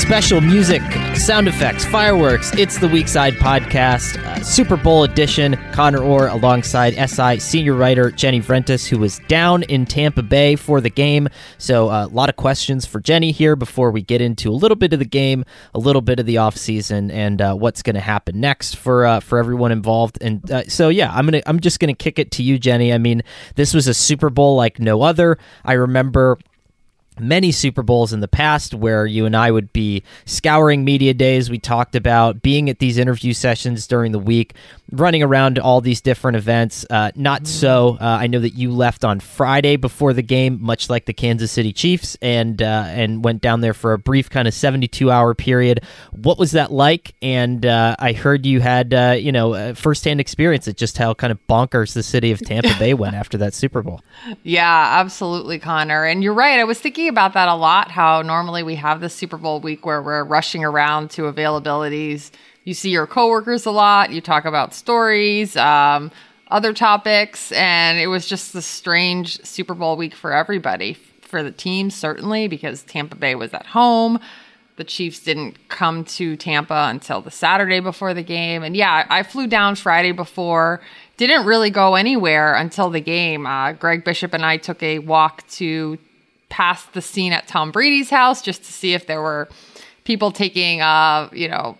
Special music, sound effects, fireworks. It's the Weekside Podcast, Super Bowl edition. Connor Orr alongside SI senior writer Jenny Vrentas, who was down in Tampa Bay for the game. So a lot of questions for Jenny here before we get into a little bit of the game, a little bit of the offseason, and what's going to happen next for everyone involved. And I'm just gonna kick it to you, Jenny. I mean, this was a Super Bowl like no other. I remember many Super Bowls in the past where you and I would be scouring media days. We talked about being at these interview sessions during the week, running around to all these different events. Not so. I know that you left on Friday before the game, much like the Kansas City Chiefs, and went down there for a brief kind of 72-hour period. What was that like? And I heard you had firsthand experience at just how kind of bonkers the city of Tampa Bay went after that Super Bowl. Yeah, absolutely, Connor. And you're right. I was thinking about that a lot, how normally we have the Super Bowl week where we're rushing around to availabilities. You see your coworkers a lot. You talk about stories, other topics. And it was just the strange Super Bowl week for everybody, for the team, certainly, because Tampa Bay was at home. The Chiefs didn't come to Tampa until the Saturday before the game. And yeah, I flew down Friday before, didn't really go anywhere until the game. Greg Bishop and I took a walk to past the scene at Tom Brady's house just to see if there were people taking, a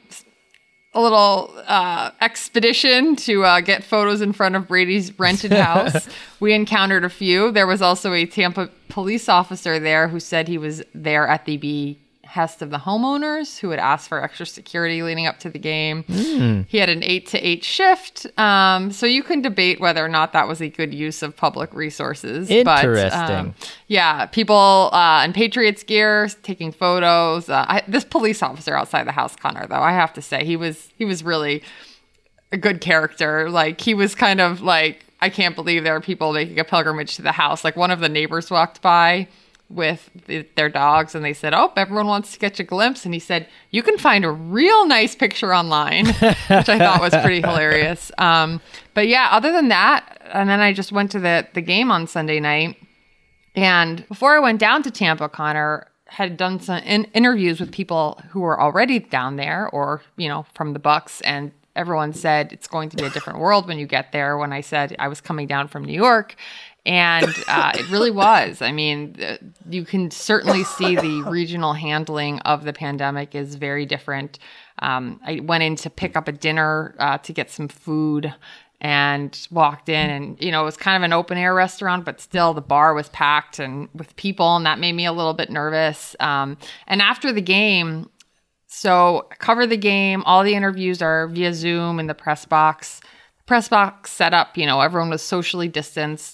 little expedition to get photos in front of Brady's rented house. We encountered a few. There was also a Tampa police officer there who said he was there at the behest of the homeowners who had asked for extra security leading up to the game. He had an 8 to 8 shift. So you can debate whether or not that was a good use of public resources. Interesting. But people in Patriots gear taking photos. This police officer outside the house, Connor, though, I have to say, he was really a good character. Like, he was kind of like, I can't believe there are people making a pilgrimage to the house. Like, one of the neighbors walked by with their dogs and they said, "Oh, everyone wants to catch a glimpse." And he said, "You can find a real nice picture online," which I thought was pretty hilarious. But yeah, other than that, and then I just went to the game on Sunday night. And before I went down to Tampa, Connor had done some interviews with people who were already down there or, from the Bucs. And everyone said it's going to be a different world when you get there. When I said I was coming down from New York, and it really was. I mean, you can certainly see the regional handling of the pandemic is very different. I went in to pick up a dinner to get some food and walked in and, it was kind of an open air restaurant, but still the bar was packed and with people, and that made me a little bit nervous. And after the game, so I cover the game, all the interviews are via Zoom in the press box. The press box set up, everyone was socially distanced,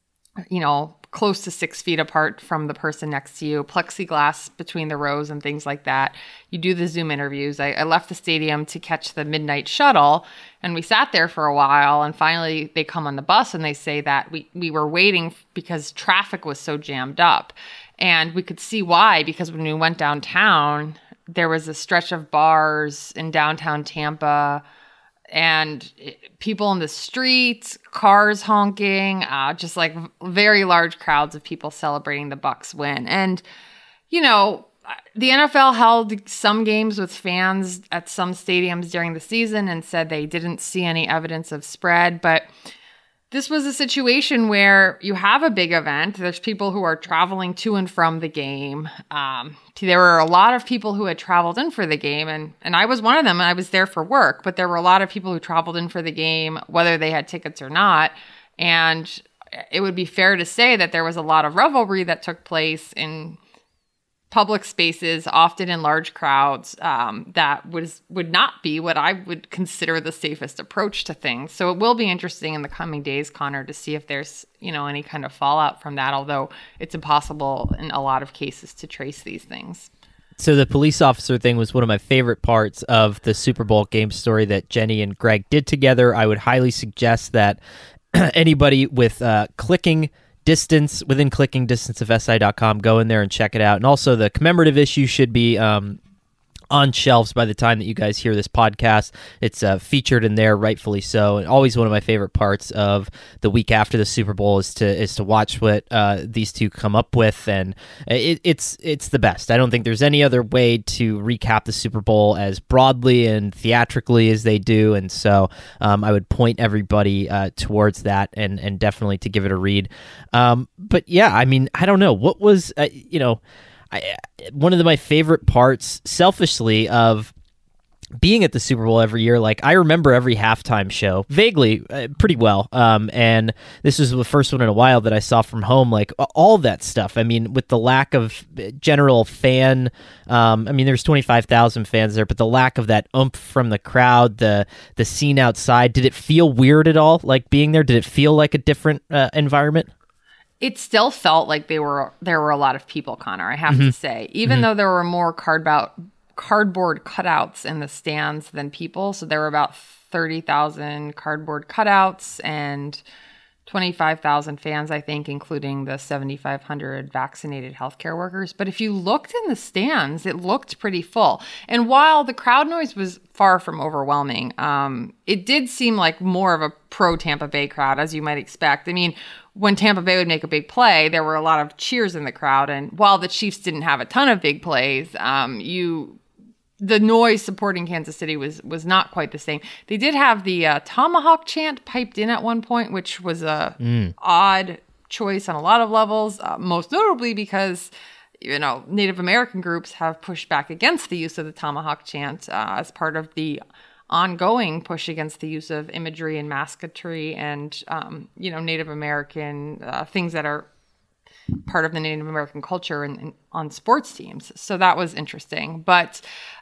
close to 6 feet apart from the person next to you, plexiglass between the rows and things like that. You do the Zoom interviews. I left the stadium to catch the midnight shuttle, and we sat there for a while, and finally they come on the bus and they say that we were waiting because traffic was so jammed up. And we could see why, because when we went downtown, there was a stretch of bars in downtown Tampa, and people in the streets, cars honking, just like very large crowds of people celebrating the Bucs win. And, the NFL held some games with fans at some stadiums during the season and said they didn't see any evidence of spread. But this was a situation where you have a big event. There's people who are traveling to and from the game. There were a lot of people who had traveled in for the game, and I was one of them, and I was there for work. But there were a lot of people who traveled in for the game, whether they had tickets or not. And it would be fair to say that there was a lot of revelry that took place in public spaces, often in large crowds, that would not be what I would consider the safest approach to things. So it will be interesting in the coming days, Connor, to see if there's, any kind of fallout from that, although it's impossible in a lot of cases to trace these things. So the police officer thing was one of my favorite parts of the Super Bowl game story that Jenny and Greg did together. I would highly suggest that anybody with within clicking distance of SI.com, go in there and check it out. And also the commemorative issue should be on shelves by the time that you guys hear this podcast. It's featured in there, rightfully so. And always one of my favorite parts of the week after the Super Bowl is to watch what these two come up with, and it's the best. I don't think there's any other way to recap the Super Bowl as broadly and theatrically as they do, and so I would point everybody towards that, and definitely to give it a read. But yeah, I mean, I don't know what was one of my favorite parts, selfishly, of being at the Super Bowl every year. Like, I remember every halftime show vaguely, pretty well. And this was the first one in a while that I saw from home, like all that stuff. I mean, with the lack of general fan, I mean, there's 25,000 fans there, but the lack of that oomph from the crowd, the scene outside, did it feel weird at all? Like being there, did it feel like a different environment? It still felt like there were a lot of people, Connor, I have to say, even though there were more cardboard cutouts in the stands than people. So there were about 30,000 cardboard cutouts and 25,000 fans, I think, including the 7,500 vaccinated healthcare workers. But if you looked in the stands, it looked pretty full. And while the crowd noise was far from overwhelming, it did seem like more of a pro-Tampa Bay crowd, as you might expect. I mean, when Tampa Bay would make a big play, there were a lot of cheers in the crowd. And while the Chiefs didn't have a ton of big plays, the noise supporting Kansas City was not quite the same. They did have the tomahawk chant piped in at one point, which was a odd choice on a lot of levels, most notably because Native American groups have pushed back against the use of the tomahawk chant as part of the ongoing push against the use of imagery and masketry and Native American things that are part of the Native American culture and on sports teams. So that was interesting. But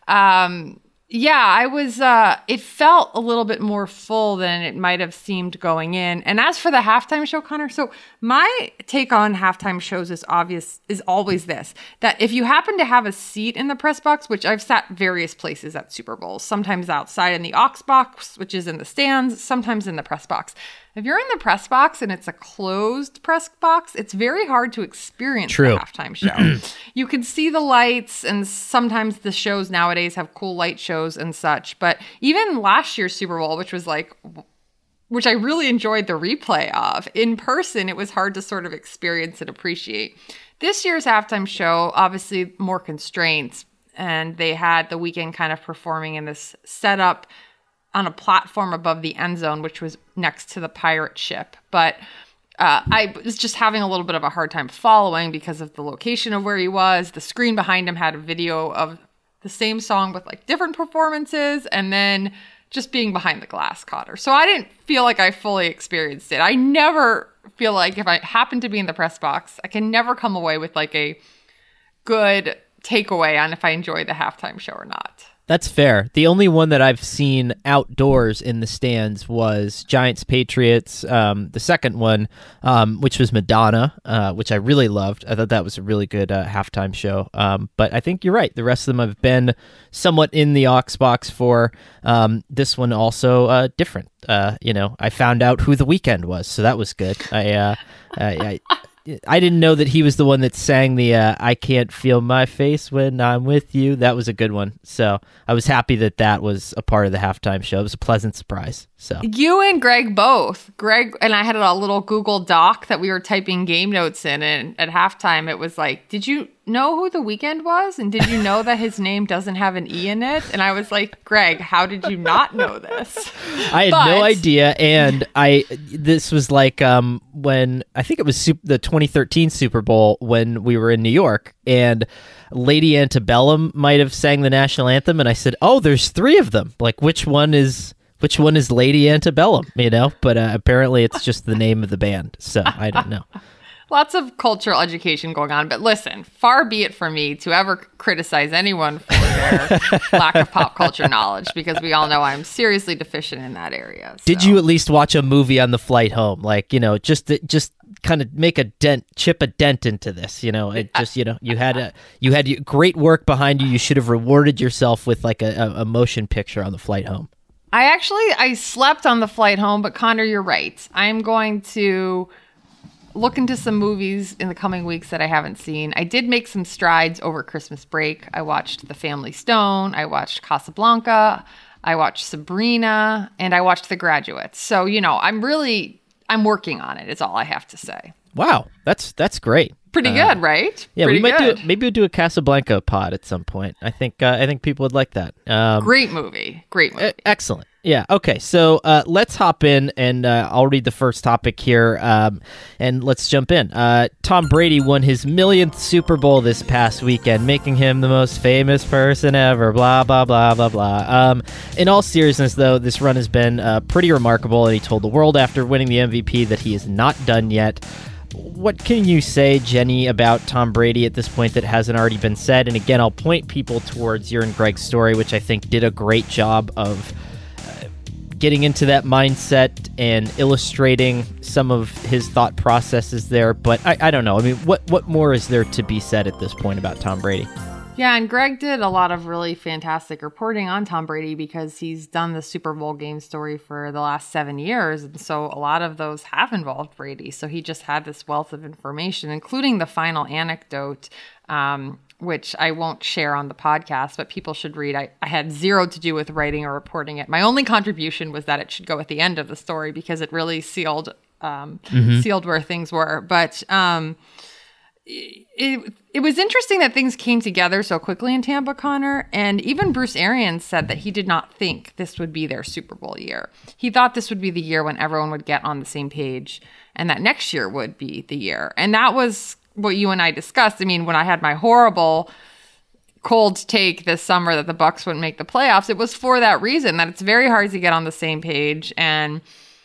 I was, it felt a little bit more full than it might have seemed going in. And as for the halftime show, Connor, so my take on halftime shows is always this, that if you happen to have a seat in the press box, which I've sat various places at Super Bowls, sometimes outside in the aux box, which is in the stands, sometimes in the press box. If you're in the press box and it's a closed press box, it's very hard to experience the halftime show. You can see the lights, and sometimes the shows nowadays have cool light shows and such. But even last year's Super Bowl, which I really enjoyed the replay of, in person, it was hard to sort of experience and appreciate. This year's halftime show, obviously more constraints, and they had The Weeknd kind of performing in this setup on a platform above the end zone, which was next to the pirate ship. But I was just having a little bit of a hard time following because of the location of where he was. The screen behind him had a video of the same song with like different performances, and then just being behind the glass caught her. So I didn't feel like I fully experienced it. I never feel like if I happen to be in the press box, I can never come away with like a good takeaway on if I enjoy the halftime show or not. That's fair. The only one that I've seen outdoors in the stands was Giants-Patriots, the second one, which was Madonna, which I really loved. I thought that was a really good halftime show. But I think you're right. The rest of them have been somewhat in the aux box for this one also different. I found out who The Weeknd was, so that was good. I didn't know that he was the one that sang the I can't feel my face when I'm with you. That was a good one. So I was happy that was a part of the halftime show. It was a pleasant surprise. So you and Greg both. Greg and I had a little Google Doc that we were typing game notes in, and at halftime it was like, did you know who The Weeknd was? And did you know that his name doesn't have an E in it? And I was like, Greg, how did you not know this? I had no idea. And this was like when I think it was the 2013 Super Bowl when we were in New York, and Lady Antebellum might have sang the national anthem, and I said, oh, there's three of them. Like, which one is Lady Antebellum, but apparently it's just the name of the band. So I don't know. Lots of cultural education going on. But listen, far be it from me to ever criticize anyone for their lack of pop culture knowledge, because we all know I'm seriously deficient in that area. So. Did you at least watch a movie on the flight home? Like, just kind of make a dent, chip a dent into this, it just, you had great work behind you. You should have rewarded yourself with like a motion picture on the flight home. I slept on the flight home, but Connor, you're right. I'm going to look into some movies in the coming weeks that I haven't seen. I did make some strides over Christmas break. I watched The Family Stone. I watched Casablanca. I watched Sabrina. And I watched The Graduate. So, I'm working on it, is all I have to say. Wow, that's great. Pretty good, right? Yeah, Pretty we might good. maybe we'll do a Casablanca pod at some point. I think people would like that. Great movie. Excellent. Yeah. Okay. So let's hop in, and I'll read the first topic here, and let's jump in. Tom Brady won his millionth Super Bowl this past weekend, making him the most famous person ever. Blah blah blah blah blah. In all seriousness, though, this run has been pretty remarkable, and he told the world after winning the MVP that he is not done yet. What can you say, Jenny, about Tom Brady at this point that hasn't already been said? And again, I'll point people towards your and Greg's story, which I think did a great job of getting into that mindset and illustrating some of his thought processes there. But I don't know. I mean, what more is there to be said at this point about Tom Brady? Yeah, and Greg did a lot of really fantastic reporting on Tom Brady because he's done the Super Bowl game story for the last 7 years. And so a lot of those have involved Brady. So he just had this wealth of information, including the final anecdote, which I won't share on the podcast, but people should read. I had zero to do with writing or reporting it. My only contribution was that it should go at the end of the story because it really sealed where things were. But it was interesting that things came together so quickly in Tampa, Connor. And even Bruce Arians said that he did not think this would be their Super Bowl year. He thought this would be the year when everyone would get on the same page and that next year would be the year. And that was what you and I discussed. I mean, when I had my horrible cold take this summer that the Bucs wouldn't make the playoffs, it was for that reason, that it's very hard to get on the same page and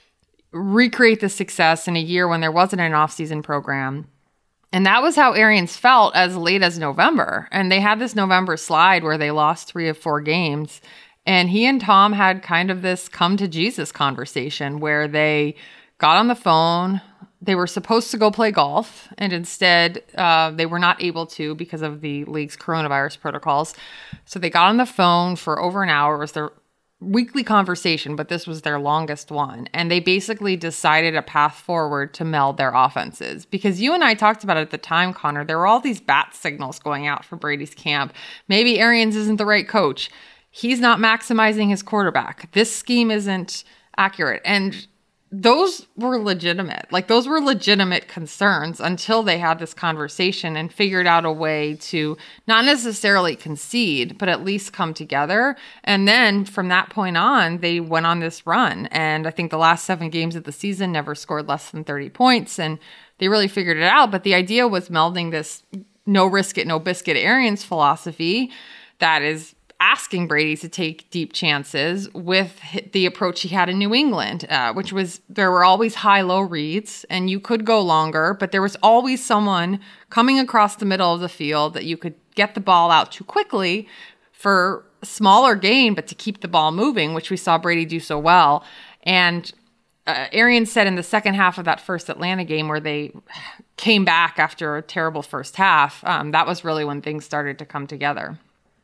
recreate the success in a year when there wasn't an off-season program. And that was how Arians felt as late as November. And they had this November slide where they lost 3 of 4 games. And he and Tom had kind of this come to Jesus conversation where they got on the phone. They were supposed to go play golf, and instead they were not able to because of the league's coronavirus protocols. So they got on the phone for over an hour. It was their weekly conversation, but this was their longest one. And they basically decided a path forward to meld their offenses. Because you and I talked about it at the time, Connor, there were all these bat signals going out for Brady's camp. Maybe Arians isn't the right coach. He's not maximizing his quarterback. This scheme isn't accurate. And those were legitimate. Like, those were legitimate concerns until they had this conversation and figured out a way to not necessarily concede, but at least come together. And then from that point on, they went on this run. And I think the last 7 games of the season never scored less than 30 points. And they really figured it out. But the idea was melding this no risk it, no biscuit Arians philosophy that is asking Brady to take deep chances with the approach he had in New England, which was there were always high-low reads, and you could go longer, but there was always someone coming across the middle of the field that you could get the ball out too quickly for smaller gain, but to keep the ball moving, which we saw Brady do so well. And Arians said in the second half of that first Atlanta game where they came back after a terrible first half, that was really when things started to come together.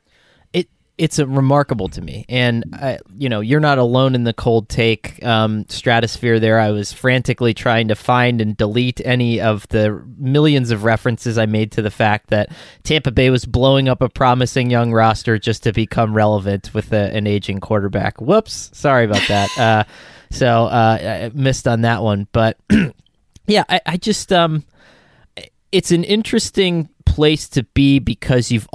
It's remarkable to me, and you're not alone in the cold take stratosphere there. I was frantically trying to find and delete any of the millions of references I made to the fact that Tampa Bay was blowing up a promising young roster just to become relevant with an aging quarterback. Whoops, sorry about that. So I missed on that one, but yeah, I just it's an interesting place to be because you've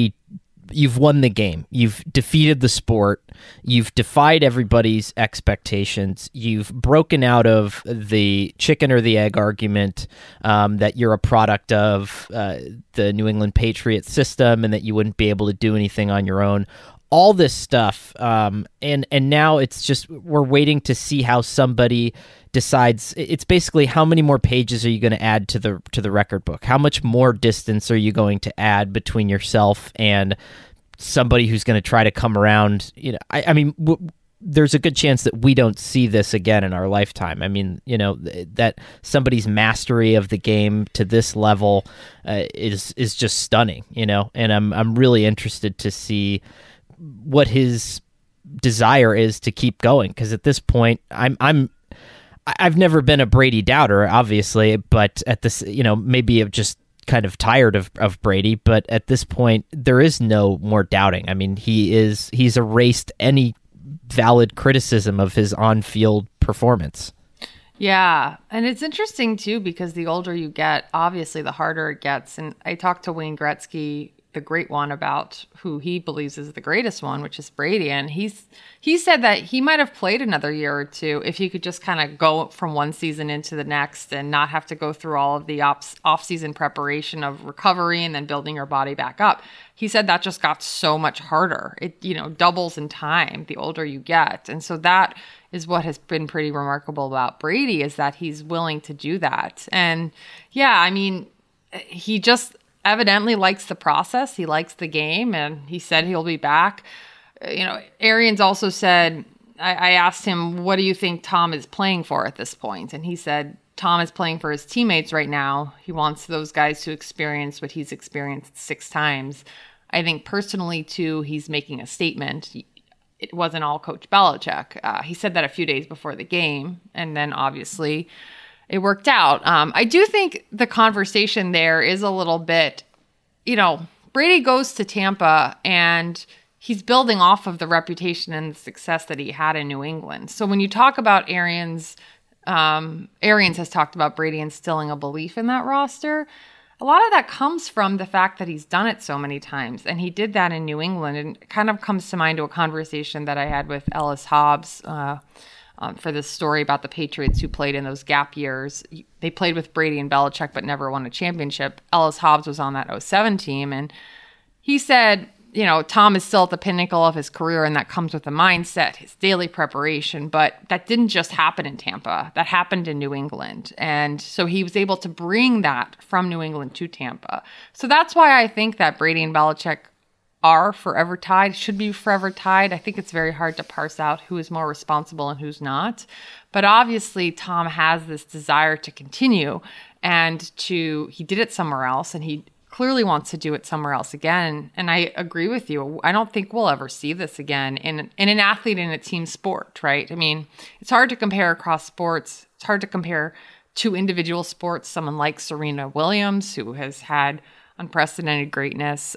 won the game. You've defeated the sport. You've defied everybody's expectations. You've broken out of the chicken or the egg argument that you're a product of the New England Patriots system and that you wouldn't be able to do anything on your own. All this stuff. And now it's just we're waiting to see how somebody decides. It's basically how many more pages are you going to add to the record book? How much more distance are you going to add between yourself and somebody who's going to try to come around? I mean, there's a good chance that we don't see this again in our lifetime. I mean, that somebody's mastery of the game to this level is just stunning. And I'm really interested to see what his desire is to keep going, because at this point, I've never been a Brady doubter, obviously, but at this, maybe I'm just kind of tired of Brady, but at this point, there is no more doubting. I mean, he's erased any valid criticism of his on-field performance. Yeah, and it's interesting, too, because the older you get, obviously, the harder it gets. And I talked to Wayne Gretzky, the great one, about who he believes is the greatest one, which is Brady. And he said that he might have played another year or two if he could just kind of go from one season into the next and not have to go through all of the off-season preparation of recovery and then building your body back up. He said that just got so much harder. It, doubles in time the older you get. And so that is what has been pretty remarkable about Brady, is that he's willing to do that. And yeah, I mean, he just evidently likes the process. He likes the game, and he said he'll be back. Arians also said, I asked him, what do you think Tom is playing for at this point? And he said, Tom is playing for his teammates right now. He wants those guys to experience what he's experienced 6 times. I think personally, too, he's making a statement. It wasn't all Coach Belichick. He said that a few days before the game, and then obviously it worked out. I do think the conversation there is a little bit, Brady goes to Tampa and he's building off of the reputation and the success that he had in New England. So when you talk about Arians has talked about Brady instilling a belief in that roster. A lot of that comes from the fact that he's done it so many times, and he did that in New England. And it kind of comes to mind to a conversation that I had with Ellis Hobbs for this story about the Patriots who played in those gap years. They played with Brady and Belichick but never won a championship. Ellis Hobbs was on that 2007 team, and he said, Tom is still at the pinnacle of his career, and that comes with the mindset, his daily preparation. But that didn't just happen in Tampa. That happened in New England. And so he was able to bring that from New England to Tampa. So that's why I think that Brady and Belichick are forever tied, should be forever tied. I think it's very hard to parse out who is more responsible and who's not. But obviously, Tom has this desire to continue, and he did it somewhere else, and he clearly wants to do it somewhere else again. And I agree with you. I don't think we'll ever see this again in an athlete in a team sport, right? I mean, it's hard to compare across sports. It's hard to compare 2 individual sports. Someone like Serena Williams, who has had unprecedented greatness.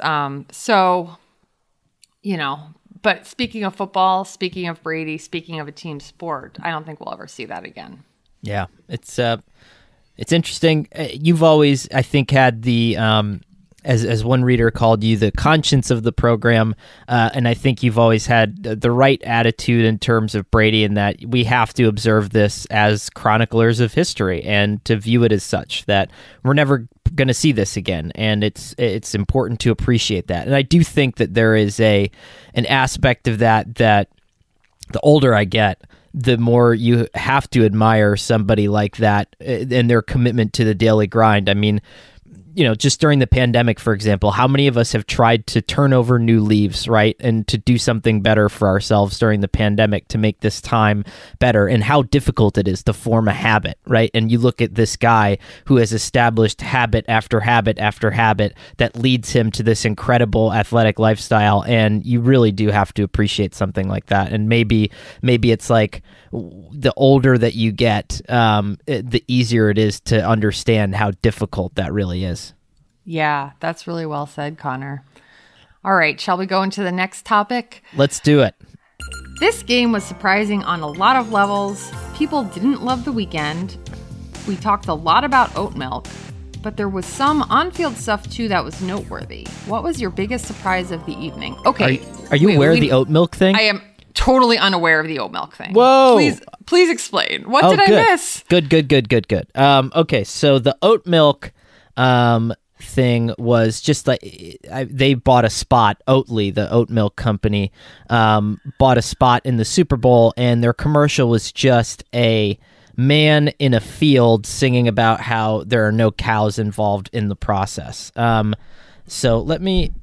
But speaking of football, speaking of Brady, speaking of a team sport, I don't think we'll ever see that again. Yeah, it's interesting. You've always, I think, had the, as one reader called you, the conscience of the program, and I think you've always had the right attitude in terms of Brady, in that we have to observe this as chroniclers of history and to view it as such, that we're never going to see this again, and it's important to appreciate that. And I do think that there is an aspect of that the older I get, the more you have to admire somebody like that and their commitment to the daily grind. I mean, just during the pandemic, for example, how many of us have tried to turn over new leaves, right? And to do something better for ourselves during the pandemic to make this time better, and how difficult it is to form a habit, right? And you look at this guy who has established habit after habit after habit that leads him to this incredible athletic lifestyle. And you really do have to appreciate something like that. And maybe it's like the older that you get, the easier it is to understand how difficult that really is. Yeah, that's really well said, Connor. All right, shall we go into the next topic? Let's do it. This game was surprising on a lot of levels. People didn't love the weekend. We talked a lot about oat milk, but there was some on-field stuff too that was noteworthy. What was your biggest surprise of the evening? Okay. Are you aware of the oat milk thing? I am totally unaware of the oat milk thing. Whoa. Please explain. What did I miss? Good. Okay, so the oat milk thing was just like they bought a spot. Oatly, the oat milk company, bought a spot in the Super Bowl, and their commercial was just a man in a field singing about how there are no cows involved in the process. So let me.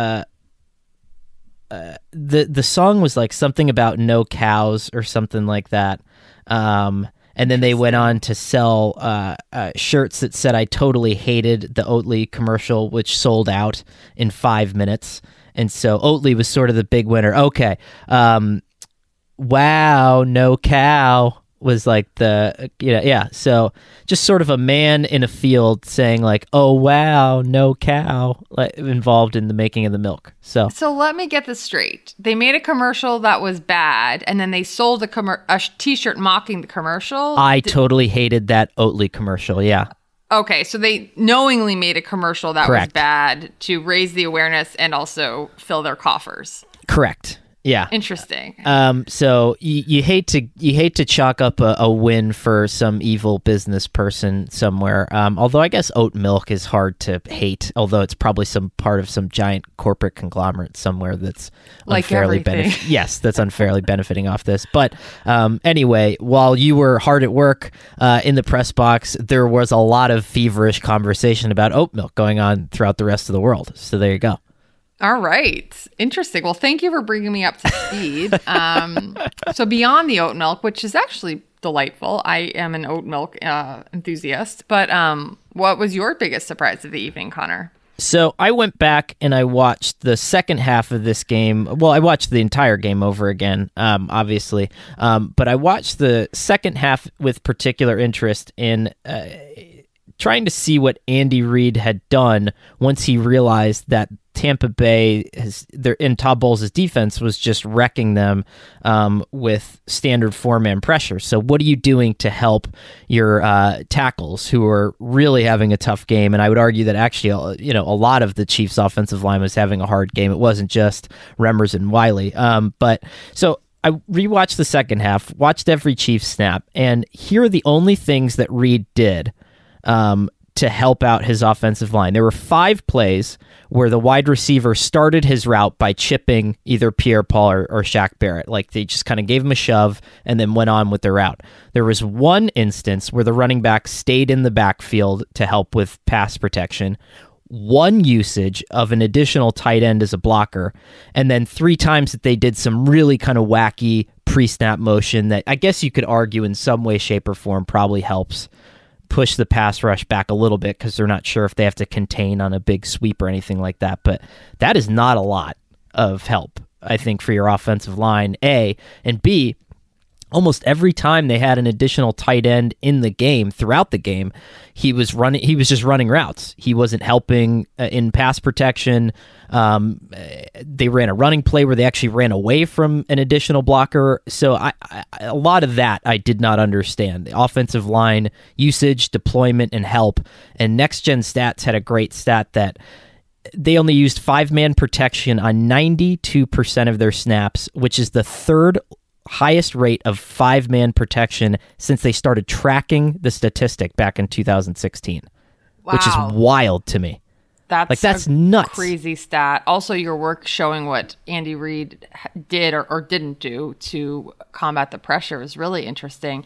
The song was like something about no cows or something like that. And then they went on to sell shirts that said "I totally hated the Oatly commercial," which sold out in 5 minutes. And so Oatly was sort of the big winner. Okay. Wow, no cow. was like yeah. So just sort of a man in a field saying like, "Oh wow, no cow," like, involved in the making of the milk. So let me get this straight. They made a commercial that was bad, and then they sold a T-shirt mocking the commercial. I totally hated that Oatly commercial. Yeah. Okay, so they knowingly made a commercial that Correct. was bad to raise the awareness and also fill their coffers. Correct. Yeah. Interesting. So you hate to chalk up a win for some evil business person somewhere. Although I guess oat milk is hard to hate, although it's probably some part of some giant corporate conglomerate somewhere that's like unfairly that's unfairly benefiting off this. But anyway, while you were hard at work in the press box, there was a lot of feverish conversation about oat milk going on throughout the rest of the world. So there you go. All right. Interesting. Well, thank you for bringing me up to speed. So beyond the oat milk, which is actually delightful, I am an oat milk enthusiast. But what was your biggest surprise of the evening, Connor? So I went back and I watched the second half of this game. Well, I watched the entire game over again, obviously. But I watched the second half with particular interest in trying to see what Andy Reid had done once he realized that Tampa Bay in Todd Bowles' defense was just wrecking them with standard four-man pressure. So what are you doing to help your tackles who are really having a tough game? And I would argue that actually, a lot of the Chiefs' offensive line was having a hard game. It wasn't just Remmers and Wiley. But so I rewatched the second half, watched every Chiefs snap, and here are the only things that Reid did to help out his offensive line. There were 5 plays where the wide receiver started his route by chipping either Pierre-Paul or Shaq Barrett. Like they just kind of gave him a shove and then went on with their route. There was one instance where the running back stayed in the backfield to help with pass protection, one usage of an additional tight end as a blocker, and then 3 times that they did some really kind of wacky pre-snap motion that I guess you could argue in some way, shape, or form probably helps push the pass rush back a little bit because they're not sure if they have to contain on a big sweep or anything like that. But that is not a lot of help, I think, for your offensive line, A. And B, almost every time they had an additional tight end in the game, throughout the game, he was just running routes. He wasn't helping in pass protection. They ran a running play where they actually ran away from an additional blocker. So a lot of that I did not understand. The offensive line usage, deployment, and help. And Next Gen Stats had a great stat that they only used 5-man protection on 92% of their snaps, which is the third highest rate of 5-man protection since they started tracking the statistic back in 2016, which is wild to me. That's nuts. Crazy stat. Also, your work showing what Andy Reid did or didn't do to combat the pressure is really interesting.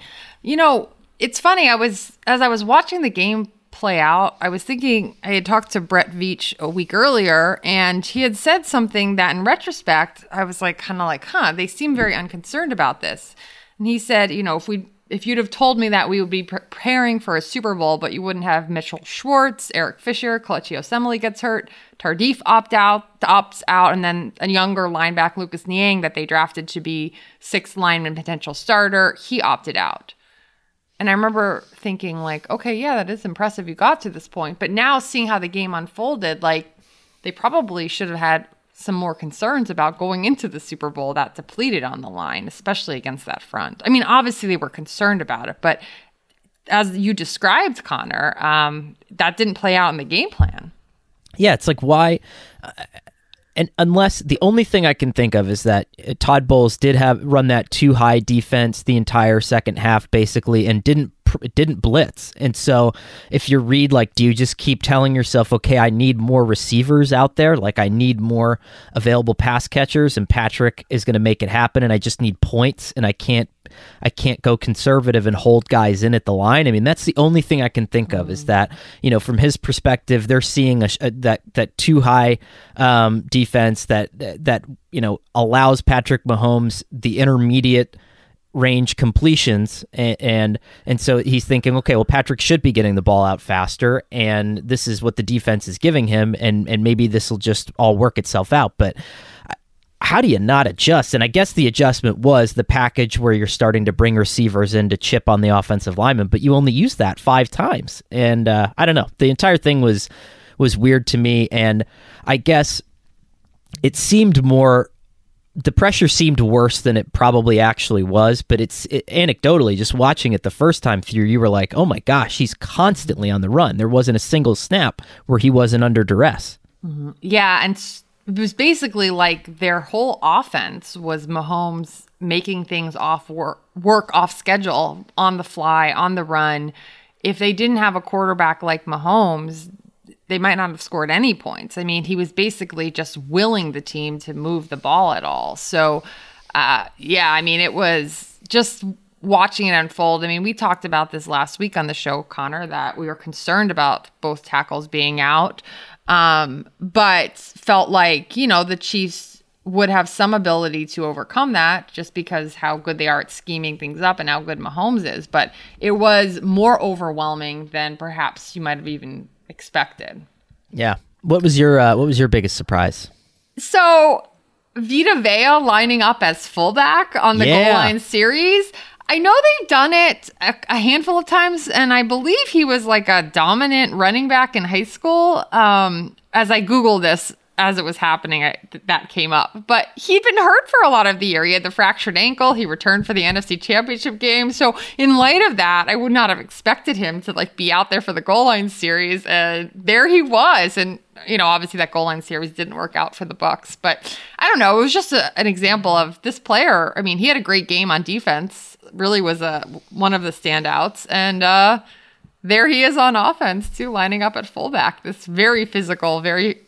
It's funny. As I was watching the game play out, I was thinking I had talked to Brett Veach a week earlier, and he had said something that in retrospect, I was they seem very unconcerned about this. And he said, if you'd have told me that we would be preparing for a Super Bowl, but you wouldn't have Mitchell Schwartz, Eric Fisher, Kelechi Osemele gets hurt, Tardif opts out, and then a younger linebacker, Lucas Niang, that they drafted to be 6th lineman potential starter, he opted out. And I remember thinking okay, yeah, that is impressive you got to this point. But now seeing how the game unfolded, they probably should have had some more concerns about going into the Super Bowl that depleted on the line, especially against that front. I mean, obviously they were concerned about it, but as you described, Connor, that didn't play out in the game plan. Yeah, it's why... And unless the only thing I can think of is that Todd Bowles did run that too high defense the entire second half, basically, and didn't blitz. And so if you read, do you just keep telling yourself, okay, I need more receivers out there, I need more available pass catchers, and Patrick is going to make it happen, and I just need points, and I can't go conservative and hold guys in at the line. I mean, that's the only thing I can think of is that, from his perspective, they're seeing that too high defense that allows Patrick Mahomes the intermediate range completions, and so he's thinking, okay, well, Patrick should be getting the ball out faster, and this is what the defense is giving him, and maybe this will just all work itself out. But how do you not adjust? And I guess the adjustment was the package where you're starting to bring receivers in to chip on the offensive lineman, but you only used that 5 times. And I don't know. The entire thing was weird to me. And I guess it seemed more, the pressure seemed worse than it probably actually was. But anecdotally, just watching it the first time through, you were like, oh my gosh, he's constantly on the run. There wasn't a single snap where he wasn't under duress. Mm-hmm. Yeah. And it was basically like their whole offense was Mahomes making things work off schedule, on the fly, on the run. If they didn't have a quarterback like Mahomes, they might not have scored any points. I mean, he was basically just willing the team to move the ball at all. So, I mean, it was just watching it unfold. I mean, we talked about this last week on the show, Connor, that we were concerned about both tackles being out. But felt like, the Chiefs would have some ability to overcome that just because how good they are at scheming things up and how good Mahomes is. But it was more overwhelming than perhaps you might have even expected. Yeah. What was your biggest surprise? So Vita Vea lining up as fullback on the goal line series. I know they've done it a handful of times, and I believe he was like a dominant running back in high school. As I Googled this as it was happening, that came up. But he'd been hurt for a lot of the year. He had the fractured ankle. He returned for the NFC Championship game. So in light of that, I would not have expected him to be out there for the goal line series. And there he was. And, obviously that goal line series didn't work out for the Bucs. But I don't know. It was just an example of this player. I mean, he had a great game on defense. Really was one of the standouts. And there he is on offense, too, lining up at fullback. This very physical, very,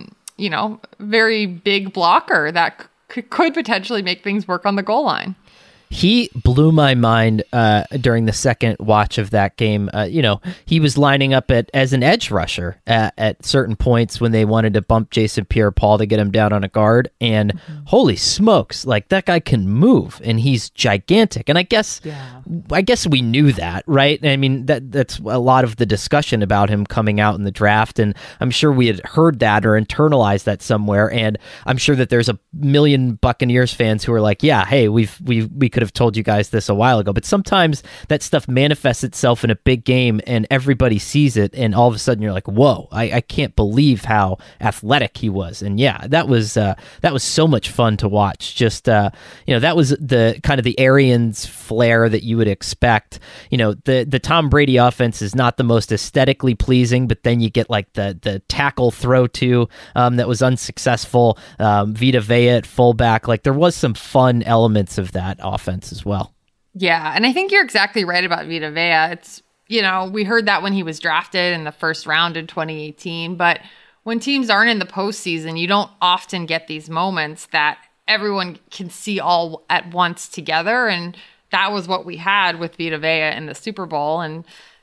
very big blocker that could potentially make things work on the goal line. He blew my mind during the second watch of that game. He was lining up as an edge rusher at certain points when they wanted to bump Jason Pierre-Paul to get him down on a guard. And holy smokes, that guy can move, and he's gigantic. And I guess we knew that, right? I mean, that's a lot of the discussion about him coming out in the draft, and I'm sure we had heard that or internalized that somewhere. And I'm sure that there's a million Buccaneers fans who are like, yeah, hey, we could have told you guys this a while ago. But sometimes that stuff manifests itself in a big game and everybody sees it, and all of a sudden you're like, whoa, I can't believe how athletic he was. And that was so much fun to watch. Just that was the kind of the Arians flair that you would expect. The Tom Brady offense is not the most aesthetically pleasing, but then you get the tackle throw to that was unsuccessful. Vita Vea at fullback, there was some fun elements of that offense as well. Yeah, and I think you're exactly right about Vita Vea. It's, we heard that when he was drafted in the first round in 2018, but when teams aren't in the postseason, you don't often get these moments that everyone can see all at once together, and that was what we had with Vita Vea in the Super Bowl. And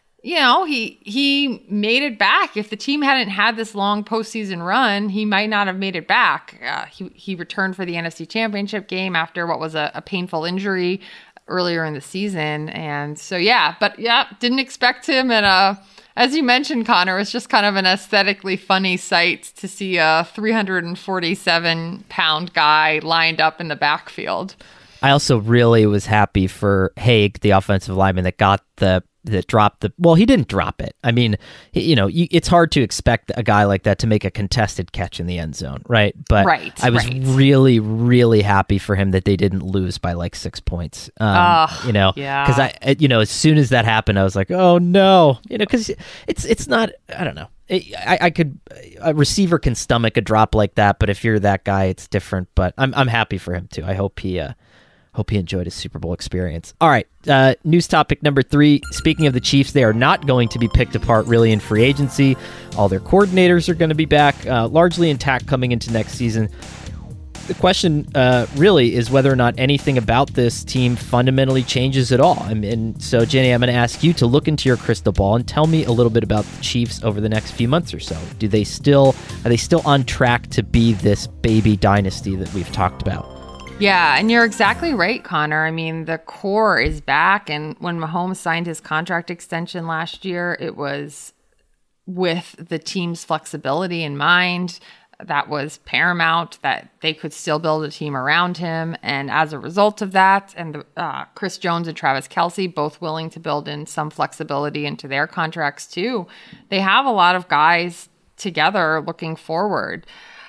he made it back. If the team hadn't had this long postseason run, he might not have made it back. He returned for the NFC Championship game after what was a painful injury earlier in the season. And so, didn't expect him. And as you mentioned, Connor, it's just kind of an aesthetically funny sight to see a 347-pound guy lined up in the backfield. I also really was happy for Haig, the offensive lineman, that dropped the. Well, he didn't drop it. I mean, it's hard to expect a guy like that to make a contested catch in the end zone, right? But I was really, really happy for him that they didn't lose by 6 points. Because as soon as that happened, I was like, oh no, because it's not. I don't know. A receiver can stomach a drop like that, but if you're that guy, it's different. But I'm happy for him too. I hope he enjoyed his Super Bowl experience. All right, news topic number 3. Speaking of the Chiefs, they are not going to be picked apart really in free agency. All their coordinators are going to be back, largely intact coming into next season. The question really is whether or not anything about this team fundamentally changes at all. And so, Jenny, I'm going to ask you to look into your crystal ball and tell me a little bit about the Chiefs over the next few months or so. Are they still on track to be this baby dynasty that we've talked about? Yeah, and you're exactly right, Connor. I mean, the core is back, and when Mahomes signed his contract extension last year, it was with the team's flexibility in mind. that was paramount, that they could still build a team around him. And as a result of that, and Chris Jones and Travis Kelce, both willing to build in some flexibility into their contracts too, they have a lot of guys together looking forward.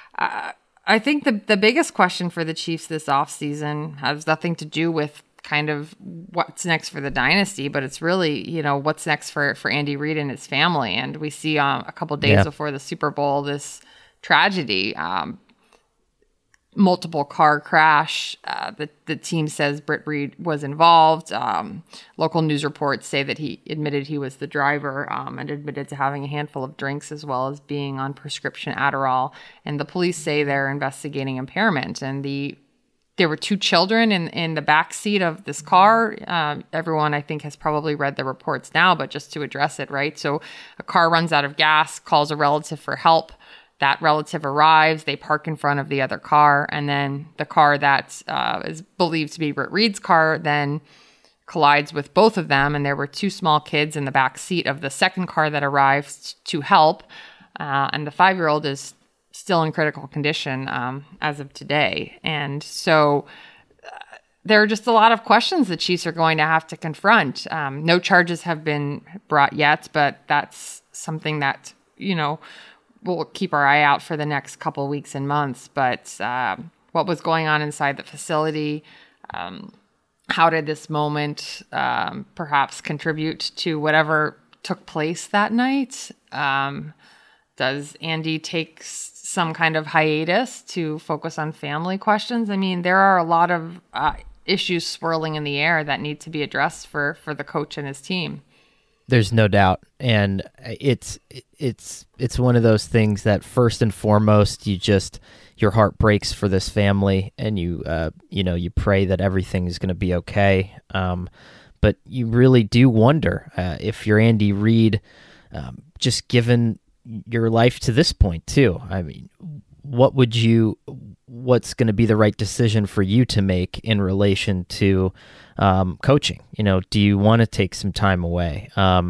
I think the biggest question for the Chiefs this offseason has nothing to do with kind of what's next for the dynasty, but it's really, what's next for Andy Reid and his family. And we see a couple days before the Super Bowl this tragedy, multiple car crash. The team says Britt Reid was involved. Local news reports say that he admitted he was the driver, and admitted to having a handful of drinks as well as being on prescription Adderall. And the police say they're investigating impairment. And there were 2 children in the back seat of this car. Everyone, I think, has probably read the reports now, but just to address it, right? So a car runs out of gas, calls a relative for help. That relative arrives, they park in front of the other car, and then the car that is believed to be Britt Reid's car then collides with both of them, and there were 2 small kids in the back seat of the second car that arrives to help, and the 5-year-old is still in critical condition as of today. And so there are just a lot of questions the Chiefs are going to have to confront. No charges have been brought yet, but that's something that, we'll keep our eye out for the next couple weeks and months. But what was going on inside the facility? How did this moment perhaps contribute to whatever took place that night? Does Andy take some kind of hiatus to focus on family questions? I mean, there are a lot of issues swirling in the air that need to be addressed for the coach and his team. There's no doubt, and it's one of those things that first and foremost, your heart breaks for this family, and you pray that everything is going to be okay. But you really do wonder if you're Andy Reid, just given your life to this point too. I mean, what's going to be the right decision for you to make in relation to coaching? Do you want to take some time away?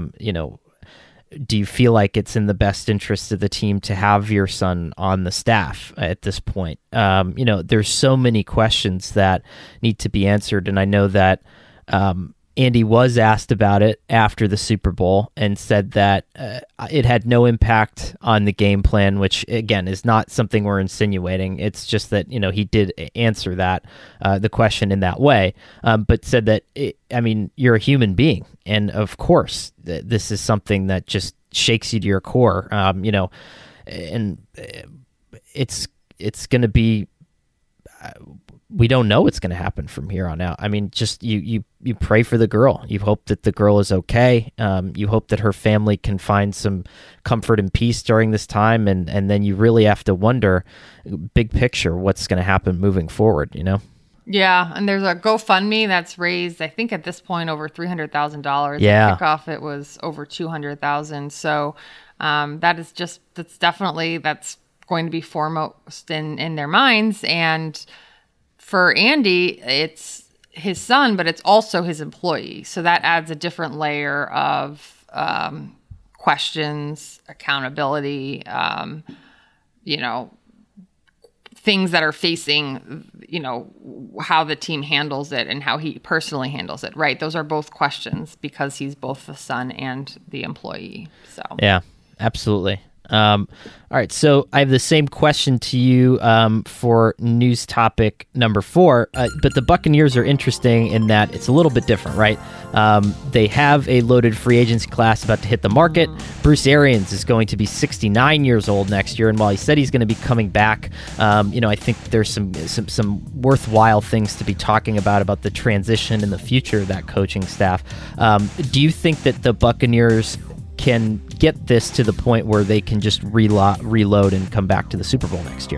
Do you feel like it's in the best interest of the team to have your son on the staff at this point? There's so many questions that need to be answered. And I know that Andy was asked about it after the Super Bowl and said that it had no impact on the game plan, which, again, is not something we're insinuating. It's just that, he did answer the question in that way, but said that, you're a human being. And, of course, this is something that just shakes you to your core, and it's going to be... we don't know what's going to happen from here on out. I mean, just you pray for the girl. You hope that the girl is okay. You hope that her family can find some comfort and peace during this time. And then you really have to wonder, big picture, what's going to happen moving forward, Yeah, and there's a GoFundMe that's raised, I think at this point, over $300,000. Yeah. At kickoff, it was over $200,000. So that's definitely going to be foremost in their minds. And for Andy, it's his son, but it's also his employee. So that adds a different layer of questions, accountability, things that are facing, how the team handles it and how he personally handles it, right? Those are both questions because he's both the son and the employee. So yeah, absolutely. All right, so I have the same question to you for news topic number 4, but the Buccaneers are interesting in that it's a little bit different, right? They have a loaded free agency class about to hit the market. Bruce Arians is going to be 69 years old next year, and while he said he's going to be coming back, I think there's some worthwhile things to be talking about the transition and the future of that coaching staff. Do you think that the Buccaneers can get this to the point where they can just reload and come back to the Super Bowl next year?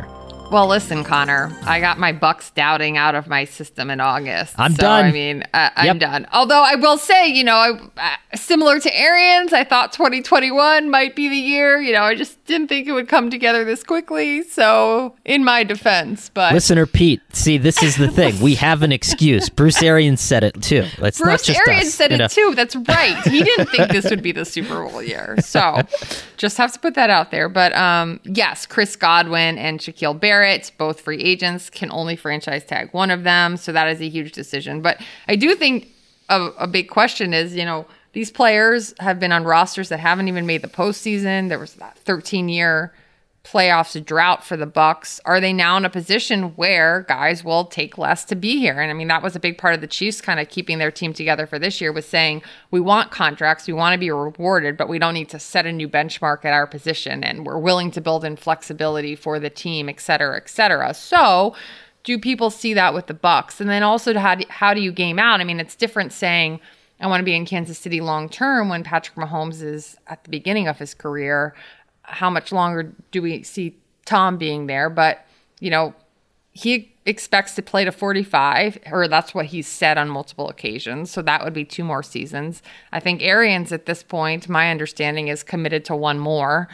Well, listen, Connor, I got my Bucks doubting out of my system in August. I'm done. I mean, I'm done. Although I will say, similar to Arians, I thought 2021 might be the year. I just didn't think it would come together this quickly. So, in my defense, but listener Pete, see, this is the thing. We have an excuse. Bruce Arians said it too. It's not just Arians us, said it too. That's right. He didn't think this would be the Super Bowl year. So, just have to put that out there. But yes, Chris Godwin and Shaquille Barrett, both free agents, can only franchise tag one of them. So that is a huge decision. But I do think a big question is, these players have been on rosters that haven't even made the postseason. There was that 13-year playoffs drought for the Bucks. Are they now in a position where guys will take less to be here? And I mean, that was a big part of the Chiefs kind of keeping their team together for this year, was saying, we want contracts, we want to be rewarded, but we don't need to set a new benchmark at our position, and we're willing to build in flexibility for the team, et cetera, et cetera. So do people see that with the Bucks? And then also, how do you game out? I mean, it's different saying, I want to be in Kansas City long term, when Patrick Mahomes is at the beginning of his career. How much longer do we see Tom being there? But, he expects to play to 45, or that's what he's said on multiple occasions. So that would be 2 more seasons. I think Arians at this point, my understanding, is committed to 1 more.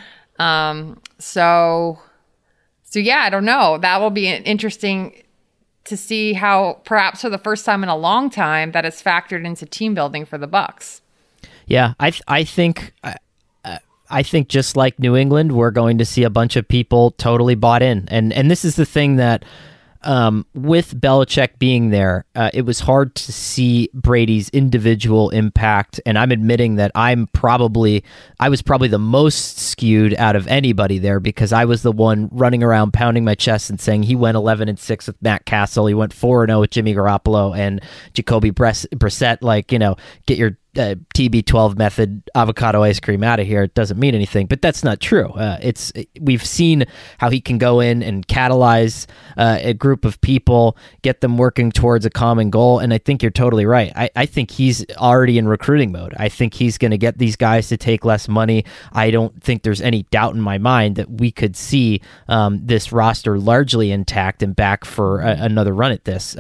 So yeah, I don't know. That will be interesting to see how, perhaps for the first time in a long time, that is factored into team building for the Bucks. Yeah, I think just like New England, we're going to see a bunch of people totally bought in. And this is the thing that with Belichick being there, it was hard to see Brady's individual impact. And I'm admitting that I was probably the most skewed out of anybody there, because I was the one running around pounding my chest and saying he went 11-6 with Matt Castle. He went 4-0 with Jimmy Garoppolo and Jacoby Brissett. Get your TB12 method avocado ice cream out of here. It doesn't mean anything, but that's not true. We've seen how he can go in and catalyze a group of people, get them working towards a common goal. And I think you're totally right. I think he's already in recruiting mode. I think he's going to get these guys to take less money. I don't think there's any doubt in my mind that we could see this roster largely intact and back for another run at this.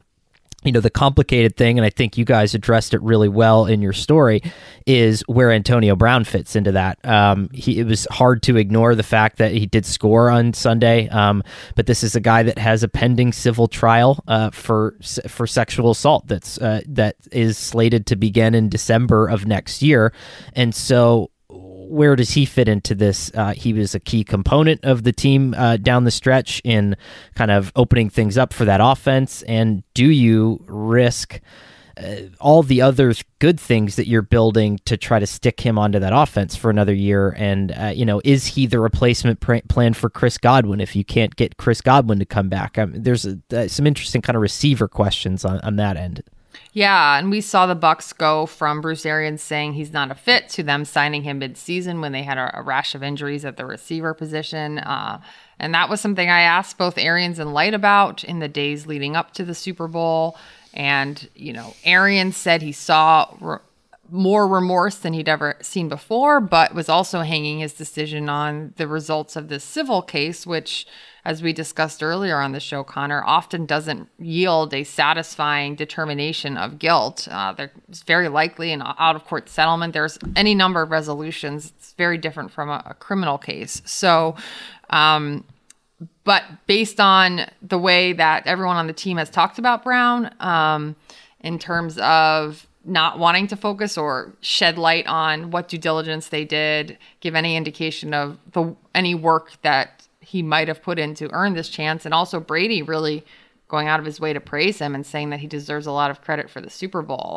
The complicated thing, and I think you guys addressed it really well in your story, is where Antonio Brown fits into that. It was hard to ignore the fact that he did score on Sunday, but this is a guy that has a pending civil trial for sexual assault that is slated to begin in December of next year, and so where does he fit into this? He was a key component of the team down the stretch in kind of opening things up for that offense. And do you risk all the other good things that you're building to try to stick him onto that offense for another year? And, is he the replacement plan for Chris Godwin if you can't get Chris Godwin to come back? There's some interesting kind of receiver questions on that end. Yeah, and we saw the Bucks go from Bruce Arians saying he's not a fit to them signing him mid-season when they had a rash of injuries at the receiver position. And that was something I asked both Arians and Light about in the days leading up to the Super Bowl. And, Arians said he saw more remorse than he'd ever seen before, but was also hanging his decision on the results of this civil case, which, as we discussed earlier on the show, Connor, often doesn't yield a satisfying determination of guilt. There's very likely an out-of-court settlement. There's any number of resolutions. It's very different from a criminal case. So, but based on the way that everyone on the team has talked about Brown, in terms of not wanting to focus or shed light on what due diligence they did, give any indication of any work that he might have put in to earn this chance. And also Brady really going out of his way to praise him and saying that he deserves a lot of credit for the Super Bowl.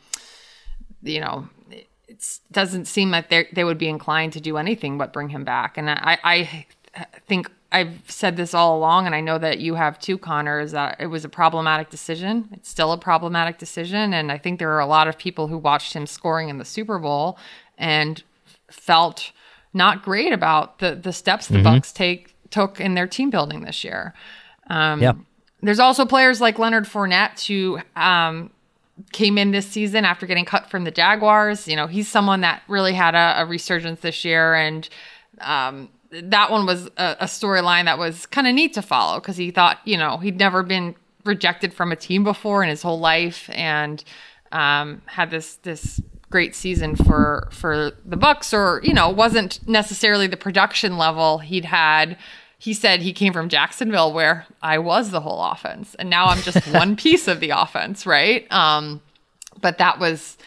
It doesn't seem like they would be inclined to do anything but bring him back. And I think I've said this all along, and I know that you have too, Connor, is that it was a problematic decision. It's still a problematic decision. And I think there are a lot of people who watched him scoring in the Super Bowl and felt not great about the steps the Bucks took in their team building this year. There's also players like Leonard Fournette who came in this season after getting cut from the Jaguars. He's someone that really had a resurgence this year, and that one was a storyline that was kind of neat to follow because he thought, he'd never been rejected from a team before in his whole life, and had this great season for the Bucks, or wasn't necessarily the production level he'd had. He said he came from Jacksonville, where I was the whole offense, and now I'm just one piece of the offense, right? But that was,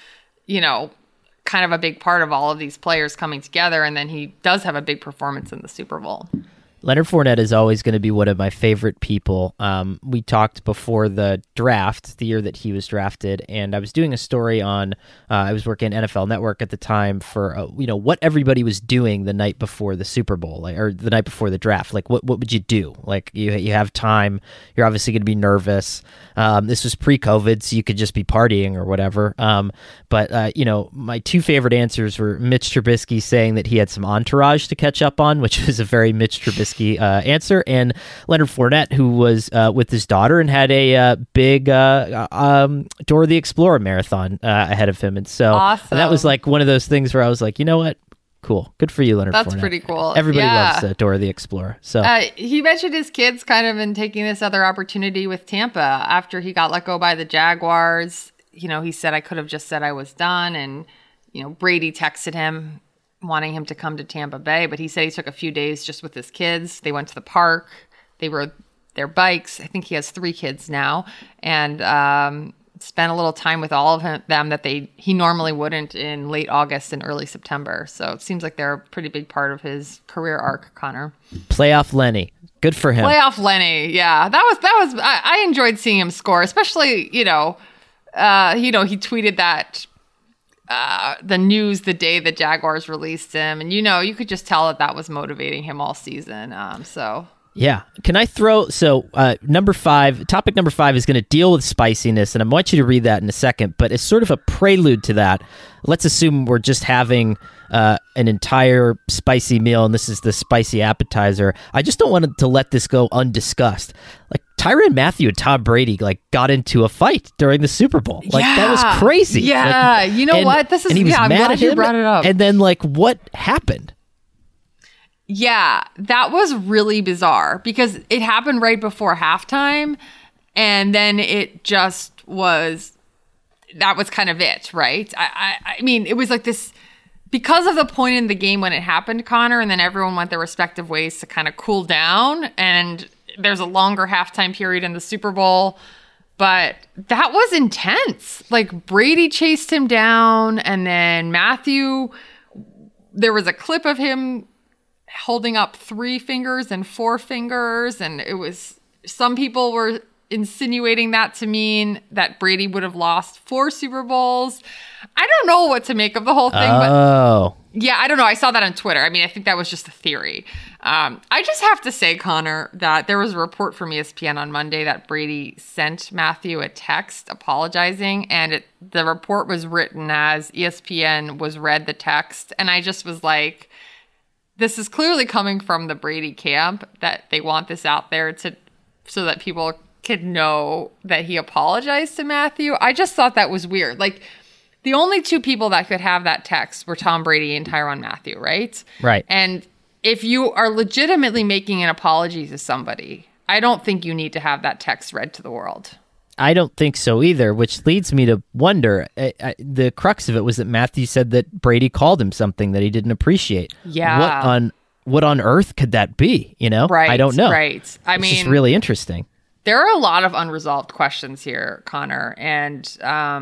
kind of a big part of all of these players coming together, and then he does have a big performance in the Super Bowl. Leonard Fournette is always going to be one of my favorite people. We talked before the draft, the year that he was drafted, and I was doing a story on, I was working at NFL Network at the time for, what everybody was doing the night before the Super Bowl, or the night before the draft. Like, what would you do? Like, you have time, you're obviously going to be nervous. This was pre-COVID, so you could just be partying or whatever. But my two favorite answers were Mitch Trubisky saying that he had some entourage to catch up on, which was a very Mitch Trubisky answer, and Leonard Fournette, who was with his daughter and had a big Dora the Explorer marathon ahead of him. And so awesome. That was like one of those things where I was like, you know what? Cool. Good for you, Leonard Fournette. That's pretty cool. Everybody loves Dora the Explorer. So he mentioned his kids kind of in taking this other opportunity with Tampa after he got let go by the Jaguars. He said, I could have just said I was done. And, Brady texted him wanting him to come to Tampa Bay, but he said he took a few days just with his kids. They went to the park. They rode their bikes. I think he has 3 kids now, and spent a little time with all of them that he normally wouldn't in late August and early September. So it seems like they're a pretty big part of his career arc, Connor. Playoff Lenny. Good for him. Playoff Lenny. Yeah, that was. I enjoyed seeing him score, especially he tweeted that. The news the day the Jaguars released him, and you could just tell that was motivating him all season. Yeah. Can I throw, topic number 5 is going to deal with spiciness, and I want you to read that in a second, but it's sort of a prelude to that. Let's assume we're just having an entire spicy meal, and this is the spicy appetizer. I just don't want to let this go undiscussed. Like, Tyrann Mathieu and Tom Brady got into a fight during the Super Bowl. That was crazy. Yeah, what? This is, and he was I'm mad glad at you him, brought it up. And then what happened? Yeah, that was really bizarre because it happened right before halftime, and then it just was, that was kind of it, right? I mean, it was like this, because of the point in the game when it happened, Connor, and then everyone went their respective ways to kind of cool down, and there's a longer halftime period in the Super Bowl, but that was intense. Like, Brady chased him down, and then Mathieu, there was a clip of him holding up 3 fingers and 4 fingers, and it was, some people were insinuating that to mean that Brady would have lost 4 Super Bowls. I don't know what to make of the whole thing, but yeah, I don't know. I saw that on Twitter. I mean, I think that was just a theory. I just have to say, Connor, that there was a report from ESPN on Monday that Brady sent Mathieu a text apologizing, and the report was written as ESPN was read the text, and I just was like, this is clearly coming from the Brady camp, that they want this out there so that people can know that he apologized to Mathieu. I just thought that was weird. Like, the only 2 people that could have that text were Tom Brady and Tyrann Mathieu, right? Right. And if you are legitimately making an apology to somebody, I don't think you need to have that text read to the world. I don't think so either, which leads me to wonder, the crux of it was that Mathieu said that Brady called him something that he didn't appreciate. Yeah. What on earth could that be, Right. I don't know. Right. I mean, it's just really interesting. There are a lot of unresolved questions here, Connor, and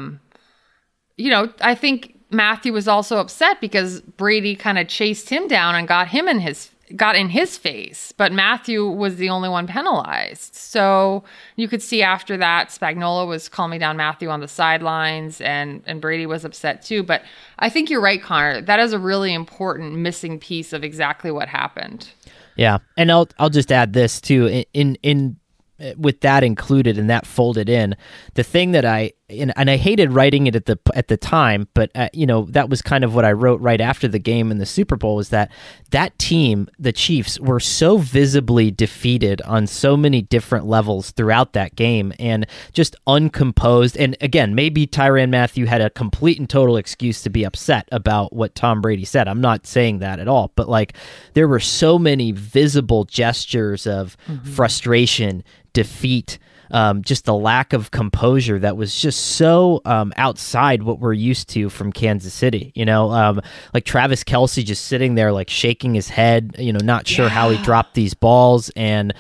I think Mathieu was also upset because Brady kind of chased him down and got in his face, but Mathieu was the only one penalized. So you could see after that, Spagnuolo was calming down Mathieu on the sidelines, and Brady was upset too. But I think you're right, Connor. That is a really important missing piece of exactly what happened. Yeah, and I'll just add this too. In with that included and that folded in, the thing that I and I hated writing it at the time, but that was kind of what I wrote right after the game in the Super Bowl, was that team, the Chiefs, were so visibly defeated on so many different levels throughout that game, and just uncomposed. And again, maybe Tyrann Mathieu had a complete and total excuse to be upset about what Tom Brady said. I'm not saying that at all, but like, there were so many visible gestures of frustration, defeat, just the lack of composure that was just so outside what we're used to from Kansas City. Like Travis Kelce just sitting there, like shaking his head, not sure how he dropped these balls. And,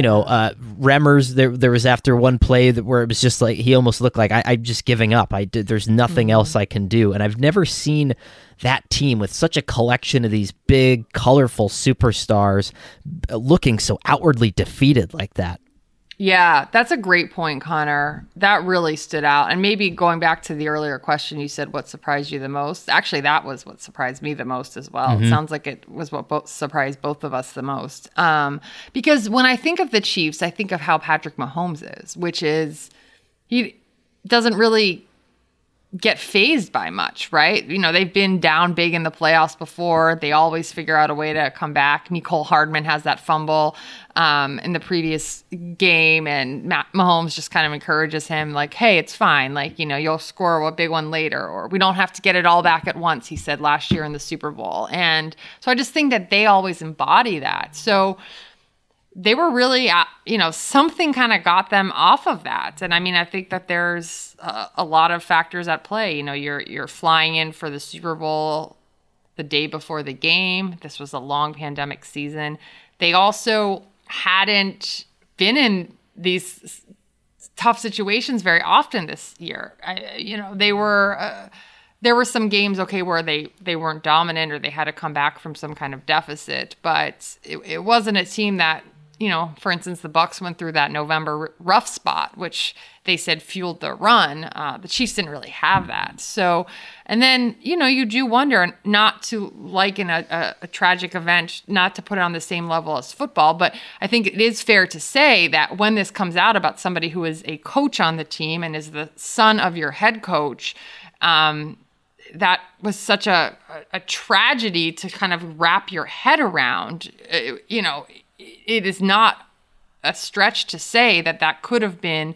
Remmers, there was after one play where it was just like, he almost looked like, I'm just giving up. There's nothing else I can do. And I've never seen that team with such a collection of these big, colorful superstars looking so outwardly defeated like that. Yeah, that's a great point, Connor. That really stood out. And maybe going back to the earlier question, you said what surprised you the most. Actually, that was what surprised me the most as well. It sounds like it was what surprised both of us the most. Because when I think of the Chiefs, I think of how Patrick Mahomes is, which is he doesn't really get phased by much, right? They've been down big in the playoffs before. They always figure out a way to come back. Mecole Hardman has that fumble in the previous game, and Mahomes just kind of encourages him like, hey, it's fine. Like, you'll score a big one later, or we don't have to get it all back at once, he said last year in the Super Bowl. And so I just think that they always embody that. So they were really, something kind of got them off of that. And I mean, I think that there's a lot of factors at play. You're flying in for the Super Bowl the day before the game. This was a long pandemic season. They also hadn't been in these tough situations very often this year. There were some games, where they weren't dominant or they had to come back from some kind of deficit, but it wasn't a team that, for instance, the Bucs went through that November rough spot, which they said fueled the run. The Chiefs didn't really have that. So, and then, you do wonder, not to liken a tragic event, not to put it on the same level as football, but I think it is fair to say that when this comes out about somebody who is a coach on the team and is the son of your head coach, that was such a tragedy to kind of wrap your head around. It is not a stretch to say that could have been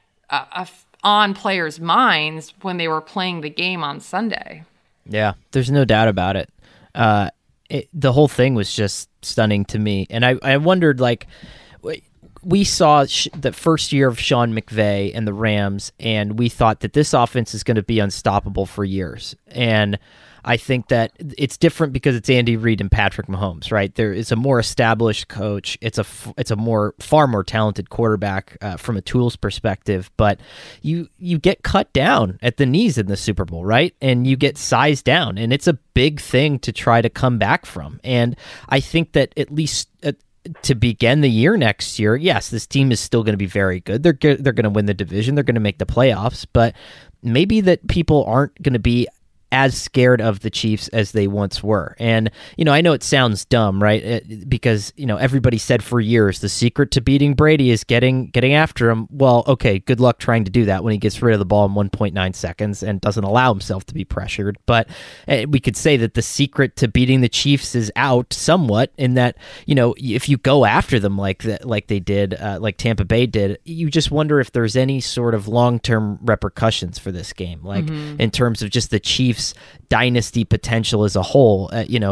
on players' minds when they were playing the game on Sunday. Yeah, there's no doubt about it. The whole thing was just stunning to me. And I wondered, like, we saw the first year of Sean McVay and the Rams, and we thought that this offense is going to be unstoppable for years. And I think that it's different because it's Andy Reid and Patrick Mahomes, right? There is a more established coach. It's a far more talented quarterback from a tools perspective, but you get cut down at the knees in the Super Bowl, right? And you get sized down, and it's a big thing to try to come back from. And I think that at least to begin the year next year, yes, this team is still going to be very good. They're going to win the division. They're going to make the playoffs, but maybe that people aren't going to be as scared of the Chiefs as they once were. And, I know it sounds dumb, right? Because, everybody said for years, the secret to beating Brady is getting after him. Well, okay, good luck trying to do that when he gets rid of the ball in 1.9 seconds and doesn't allow himself to be pressured. But we could say that the secret to beating the Chiefs is out somewhat in that, if you go after them like they did, like Tampa Bay did, you just wonder if there's any sort of long-term repercussions for this game, like in terms of just the Chiefs' dynasty potential as a whole,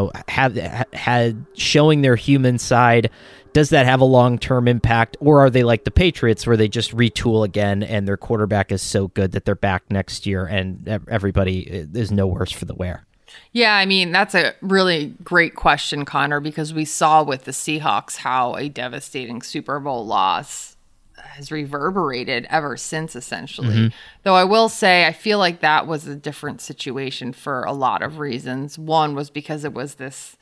had showing their human side. Does that have a long-term impact, or are they like the Patriots where they just retool again and their quarterback is so good that they're back next year and everybody is no worse for the wear? Yeah, I mean, that's a really great question, Connor, because we saw with the Seahawks how a devastating Super Bowl loss has reverberated ever since, essentially. Though I will say, I feel like that was a different situation for a lot of reasons. One was because it was this,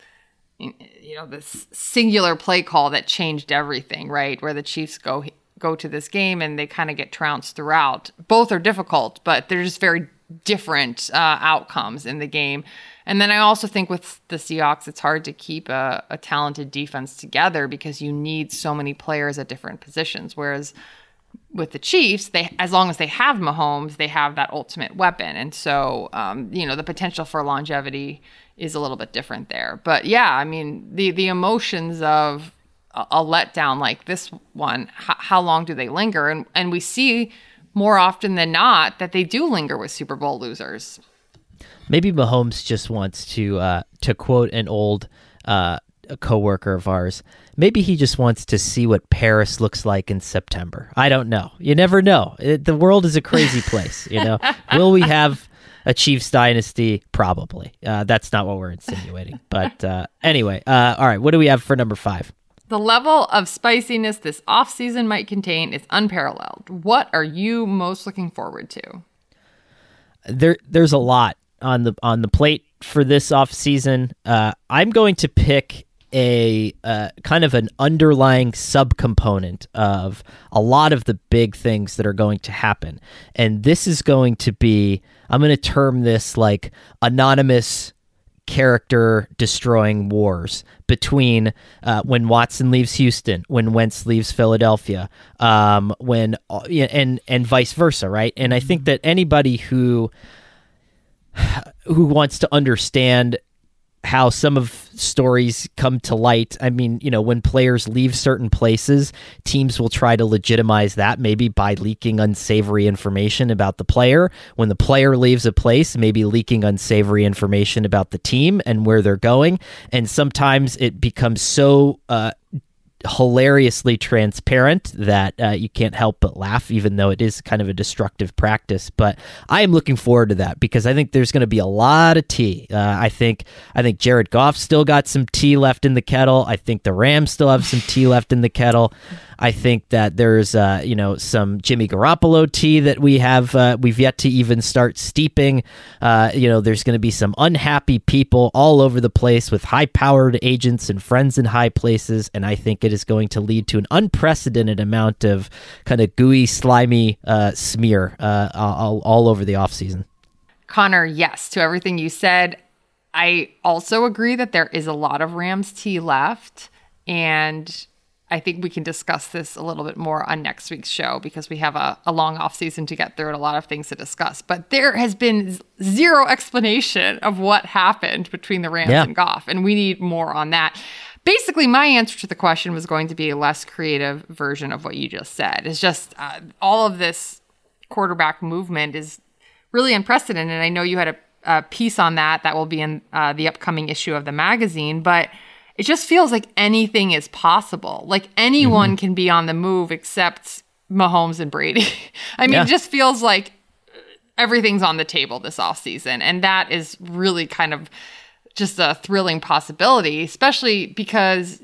this singular play call that changed everything, right? Where the Chiefs go to this game and they kind of get trounced throughout. Both are difficult, but they're just very different outcomes in the game. And then I also think with the Seahawks, it's hard to keep a talented defense together because you need so many players at different positions. Whereas with the Chiefs, as long as they have Mahomes, they have that ultimate weapon. And so, the potential for longevity is a little bit different there. But yeah, I mean, the emotions of a letdown like this one, how long do they linger? And we see more often than not that they do linger with Super Bowl losers. Maybe Mahomes just wants to quote an old a coworker of ours, maybe he just wants to see what Paris looks like in September. I don't know. You never know. The world is a crazy place. Will we have a Chiefs dynasty? Probably. That's not what we're insinuating. But anyway, all right. What do we have for number 5? The level of spiciness this offseason might contain is unparalleled. What are you most looking forward to? There's a lot on the plate for this offseason. I'm going to pick a kind of an underlying subcomponent of a lot of the big things that are going to happen. And this is going to be, I'm going to term this like anonymous character destroying wars between when Watson leaves Houston, when Wentz leaves Philadelphia, and vice versa, right? And I think that anybody who wants to understand how some of stories come to light. I mean, when players leave certain places, teams will try to legitimize that maybe by leaking unsavory information about the player. When the player leaves a place, maybe leaking unsavory information about the team and where they're going. And sometimes it becomes so hilariously transparent that you can't help but laugh, even though it is kind of a destructive practice. But I am looking forward to that because I think there's going to be a lot of tea. I think Jared Goff still got some tea left in the kettle. I think the Rams still have some tea left in the kettle. I think that there's some Jimmy Garoppolo tea that we've yet to even start steeping. There's going to be some unhappy people all over the place with high-powered agents and friends in high places, and I think it is going to lead to an unprecedented amount of kind of gooey, slimy smear all over the offseason. Connor, yes, to everything you said. I also agree that there is a lot of Rams tea left, and I think we can discuss this a little bit more on next week's show because we have a long off season to get through and a lot of things to discuss. But there has been zero explanation of what happened between the Rams and Goff, and we need more on that. Basically, my answer to the question was going to be a less creative version of what you just said. It's just all of this quarterback movement is really unprecedented. I know you had a piece on that will be in the upcoming issue of the magazine, but it just feels like anything is possible. Like anyone can be on the move except Mahomes and Brady. I mean, It just feels like everything's on the table this offseason. And that is really kind of just a thrilling possibility, especially because,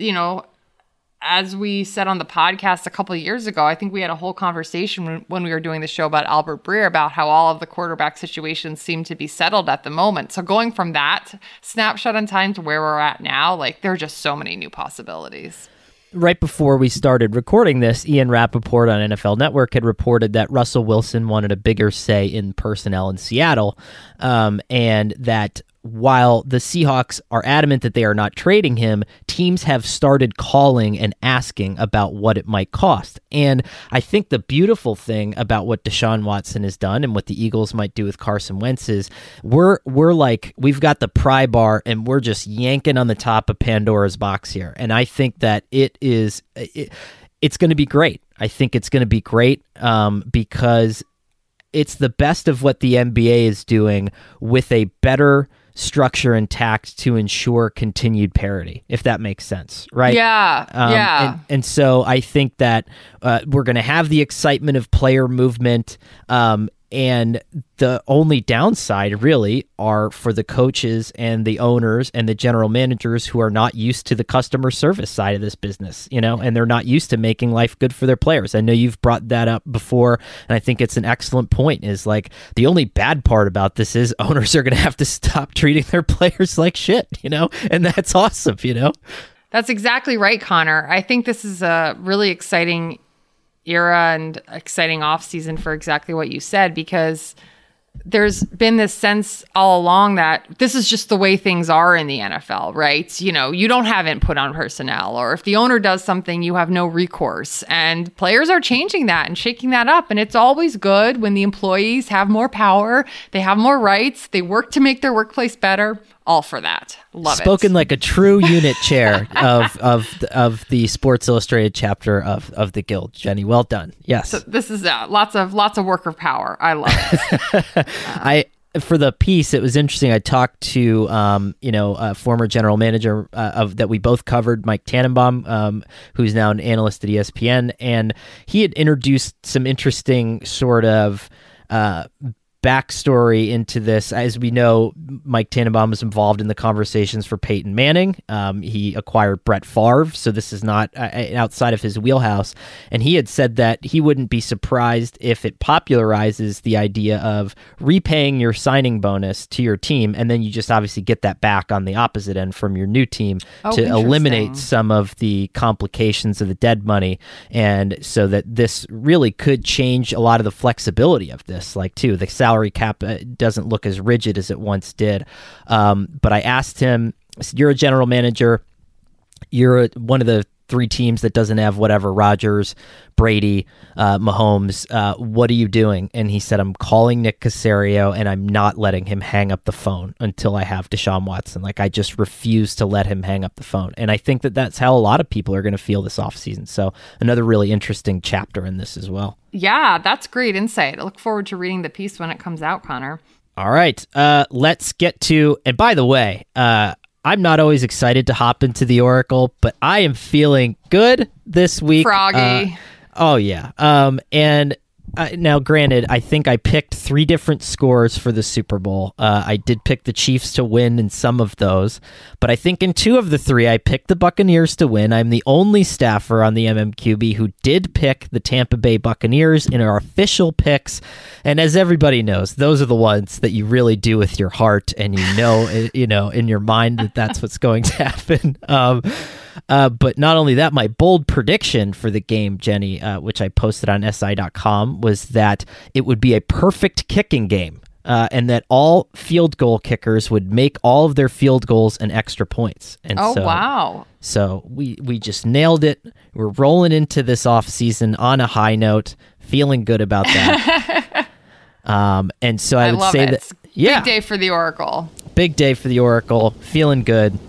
as we said on the podcast a couple of years ago, I think we had a whole conversation when we were doing the show about Albert Breer about how all of the quarterback situations seem to be settled at the moment. So going from that snapshot in time to where we're at now, there are just so many new possibilities. Right before we started recording this, Ian Rappaport on NFL Network had reported that Russell Wilson wanted a bigger say in personnel in Seattle, and that while the Seahawks are adamant that they are not trading him, teams have started calling and asking about what it might cost. And I think the beautiful thing about what Deshaun Watson has done and what the Eagles might do with Carson Wentz is we've got the pry bar and we're just yanking on the top of Pandora's box here. And I think that it's going to be great. I think it's going to be great because it's the best of what the NBA is doing with a better structure intact to ensure continued parity, if that makes sense, right? Yeah. And so I think that we're going to have the excitement of player movement, and the only downside really are for the coaches and the owners and the general managers who are not used to the customer service side of this business, and they're not used to making life good for their players. I know you've brought that up before, and I think it's an excellent point, is the only bad part about this is owners are going to have to stop treating their players like shit, and that's awesome, That's exactly right, Connor. I think this is a really exciting era and exciting off season for exactly what you said, because there's been this sense all along that this is just the way things are in the NFL, right? You know, you don't have input on personnel, or if the owner does something, you have no recourse. And players are changing that and shaking that up. And it's always good when the employees have more power, they have more rights, they work to make their workplace better. All for that. Love it. Spoken like a true unit chair of the Sports Illustrated chapter of the Guild, Jenny. Well done. Yes. So this is lots of worker power. I love it. For the piece, it was interesting. I talked to a former general manager that we both covered, Mike Tannenbaum, who's now an analyst at ESPN, and he had introduced some interesting sort of backstory into this. As we know, Mike Tannenbaum was involved in the conversations for Peyton Manning. He acquired Brett Favre, so this is not outside of his wheelhouse. And he had said that he wouldn't be surprised if it popularizes the idea of repaying your signing bonus to your team, and then you just obviously get that back on the opposite end from your new team to eliminate some of the complications of the dead money. And so that this really could change a lot of the flexibility of this, like too, the salary cap doesn't look as rigid as it once did. But I asked him, I said, you're a general manager. You're one of the three teams that doesn't have whatever, Rodgers, Brady, Mahomes. What are you doing? And he said, I'm calling Nick Caserio and I'm not letting him hang up the phone until I have Deshaun Watson. Like, I just refuse to let him hang up the phone. And I think that that's how a lot of people are going to feel this offseason. So another really interesting chapter in this as well. Yeah, that's great insight. I look forward to reading the piece when it comes out, Connor. All right. Let's get to, and by the way, I'm not always excited to hop into the Oracle, but I am feeling good this week. Froggy. Oh, yeah. And now, granted, I think I picked 3 different scores for the Super Bowl. I did pick the Chiefs to win in some of those, but I think in 2 of the 3, I picked the Buccaneers to win. I'm the only staffer on the MMQB who did pick the Tampa Bay Buccaneers in our official picks. And as everybody knows, those are the ones that you really do with your heart, and you know, in your mind that that's what's going to happen. But not only that, my bold prediction for the game, Jenny, which I posted on SI.com, was that it would be a perfect kicking game, and that all field goal kickers would make all of their field goals and extra points. And wow. So we just nailed it. We're rolling into this offseason on a high note, feeling good about that. And so I would say it. that, yeah. Big day for the Oracle. Big day for the Oracle. Feeling good.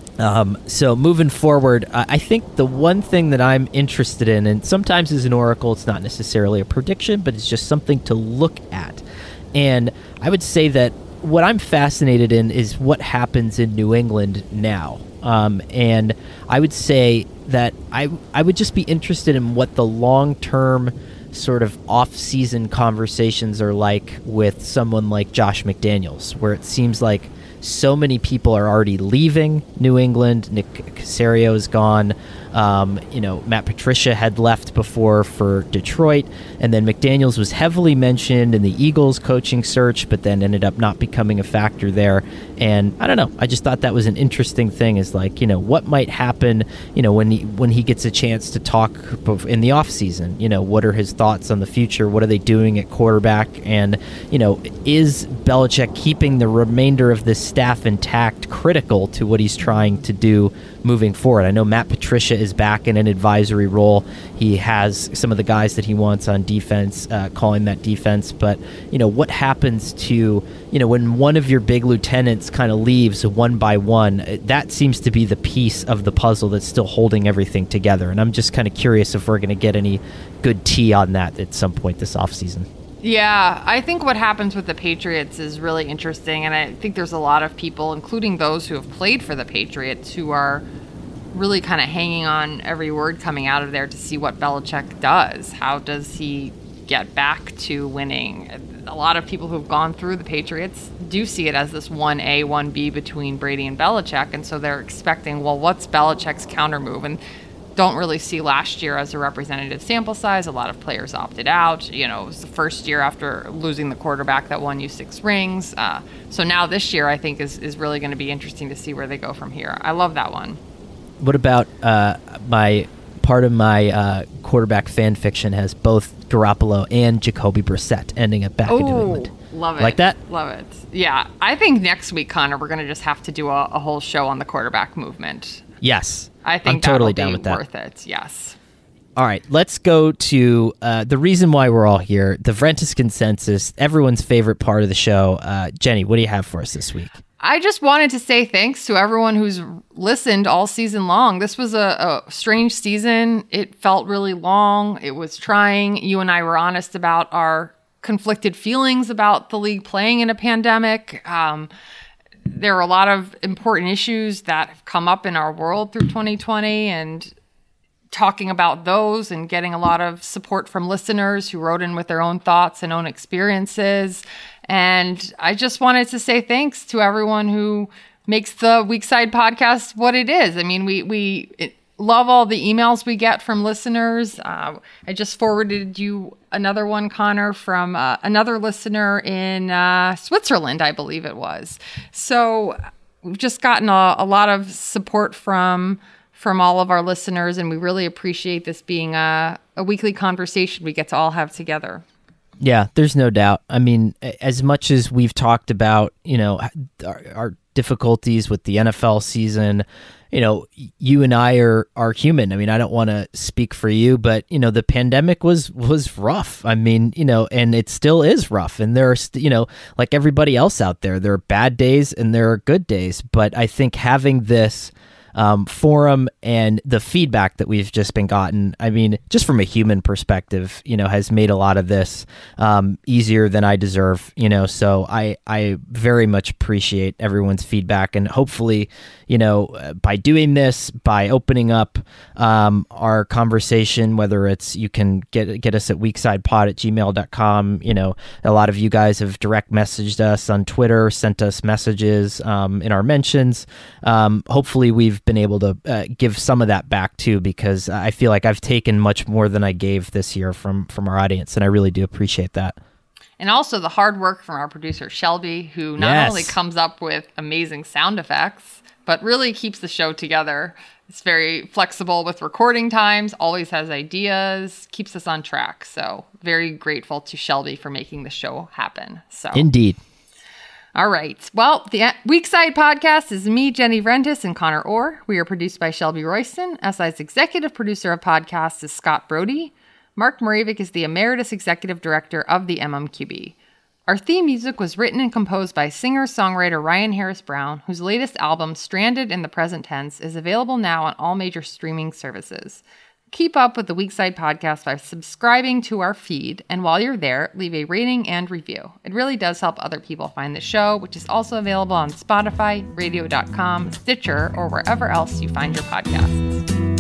So moving forward, I think the one thing that I'm interested in, and sometimes as an Oracle, it's not necessarily a prediction, but it's just something to look at. And I would say that what I'm fascinated in is what happens in New England now. And I would say that I would just be interested in what the long-term sort of off-season conversations are like with someone like Josh McDaniels, where it seems like so many people are already leaving New England. Nick Caserio is gone. Matt Patricia had left before for Detroit, and then McDaniels was heavily mentioned in the Eagles coaching search, but then ended up not becoming a factor there. And I don't know. I just thought that was an interesting thing. Is like, what might happen, when he gets a chance to talk in the offseason. What are his thoughts on the future? What are they doing at quarterback? And is Belichick keeping the remainder of this staff intact critical to what he's trying to do moving forward? I know Matt Patricia is back in an advisory role. He has some of the guys that he wants on defense, calling that defense. But, what happens to, when one of your big lieutenants kind of leaves one by one? That seems to be the piece of the puzzle that's still holding everything together. And I'm just kind of curious if we're going to get any good tea on that at some point this offseason. Yeah, I think what happens with the Patriots is really interesting, and I think there's a lot of people, including those who have played for the Patriots, who are really kind of hanging on every word coming out of there to see what Belichick does. How does he get back to winning? A lot of people who have gone through the Patriots do see it as this 1A, 1B between Brady and Belichick, and so they're expecting, well, what's Belichick's counter move? And don't really see last year as a representative sample size. A lot of players opted out. It was the first year after losing the quarterback that won you 6 rings. So now this year, I think, is really going to be interesting to see where they go from here. I love that one. What about my quarterback fan fiction has both Garoppolo and Jacoby Brissett ending up back in New England? Love it. Like that? Love it. Yeah. I think next week, Connor, we're going to just have to do a whole show on the quarterback movement. Yes. I think I'm totally down that'll with be that. worth it. Yes. All right, let's go to the reason why we're all here, the Vrentis Consensus, everyone's favorite part of the show. Jenny, what do you have for us this week? I just wanted to say thanks to everyone who's listened all season long. This was a strange season. It felt really long. It was trying. You and I were honest about our conflicted feelings about the league playing in a pandemic. There are a lot of important issues that have come up in our world through 2020, and talking about those and getting a lot of support from listeners who wrote in with their own thoughts and own experiences. And I just wanted to say thanks to everyone who makes the Weekside podcast what it is. I mean, we love all the emails we get from listeners. I just forwarded you another one, Connor, from another listener in Switzerland, I believe it was. So we've just gotten a lot of support from all of our listeners, and we really appreciate this being a weekly conversation we get to all have together. Yeah, there's no doubt. I mean, as much as we've talked about, our difficulties with the NFL season, you and I are human. I mean, I don't want to speak for you, but the pandemic was rough. I mean, and it still is rough. And there are, like everybody else out there, there are bad days and there are good days. But I think having this forum and the feedback that we've just been gotten, I mean, just from a human perspective, has made a lot of this easier than I deserve, so I very much appreciate everyone's feedback, and hopefully, by doing this, by opening up our conversation, whether it's, you can get us at weeksidepod@gmail.com. A lot of you guys have direct messaged us on Twitter, sent us messages in our mentions. Hopefully we've been able to give some of that back too, because I feel like I've taken much more than I gave this year from our audience, and I really do appreciate that. And also the hard work from our producer Shelby, who not only comes up with amazing sound effects, but really keeps the show together. It's very flexible with recording times, always has ideas, keeps us on track. So very grateful to Shelby for making the show happen. So Indeed. All right. Well, the Weekside podcast is me, Jenny Vrentis, and Connor Orr. We are produced by Shelby Royston. SI's executive producer of podcasts is Scott Brody. Mark Moravik is the emeritus executive director of the MMQB. Our theme music was written and composed by singer-songwriter Ryan Harris Brown, whose latest album, Stranded in the Present Tense, is available now on all major streaming services. Keep up with the Weekside podcast by subscribing to our feed, and while you're there, leave a rating and review. It really does help other people find the show, which is also available on Spotify, radio.com, Stitcher, or wherever else you find your podcasts.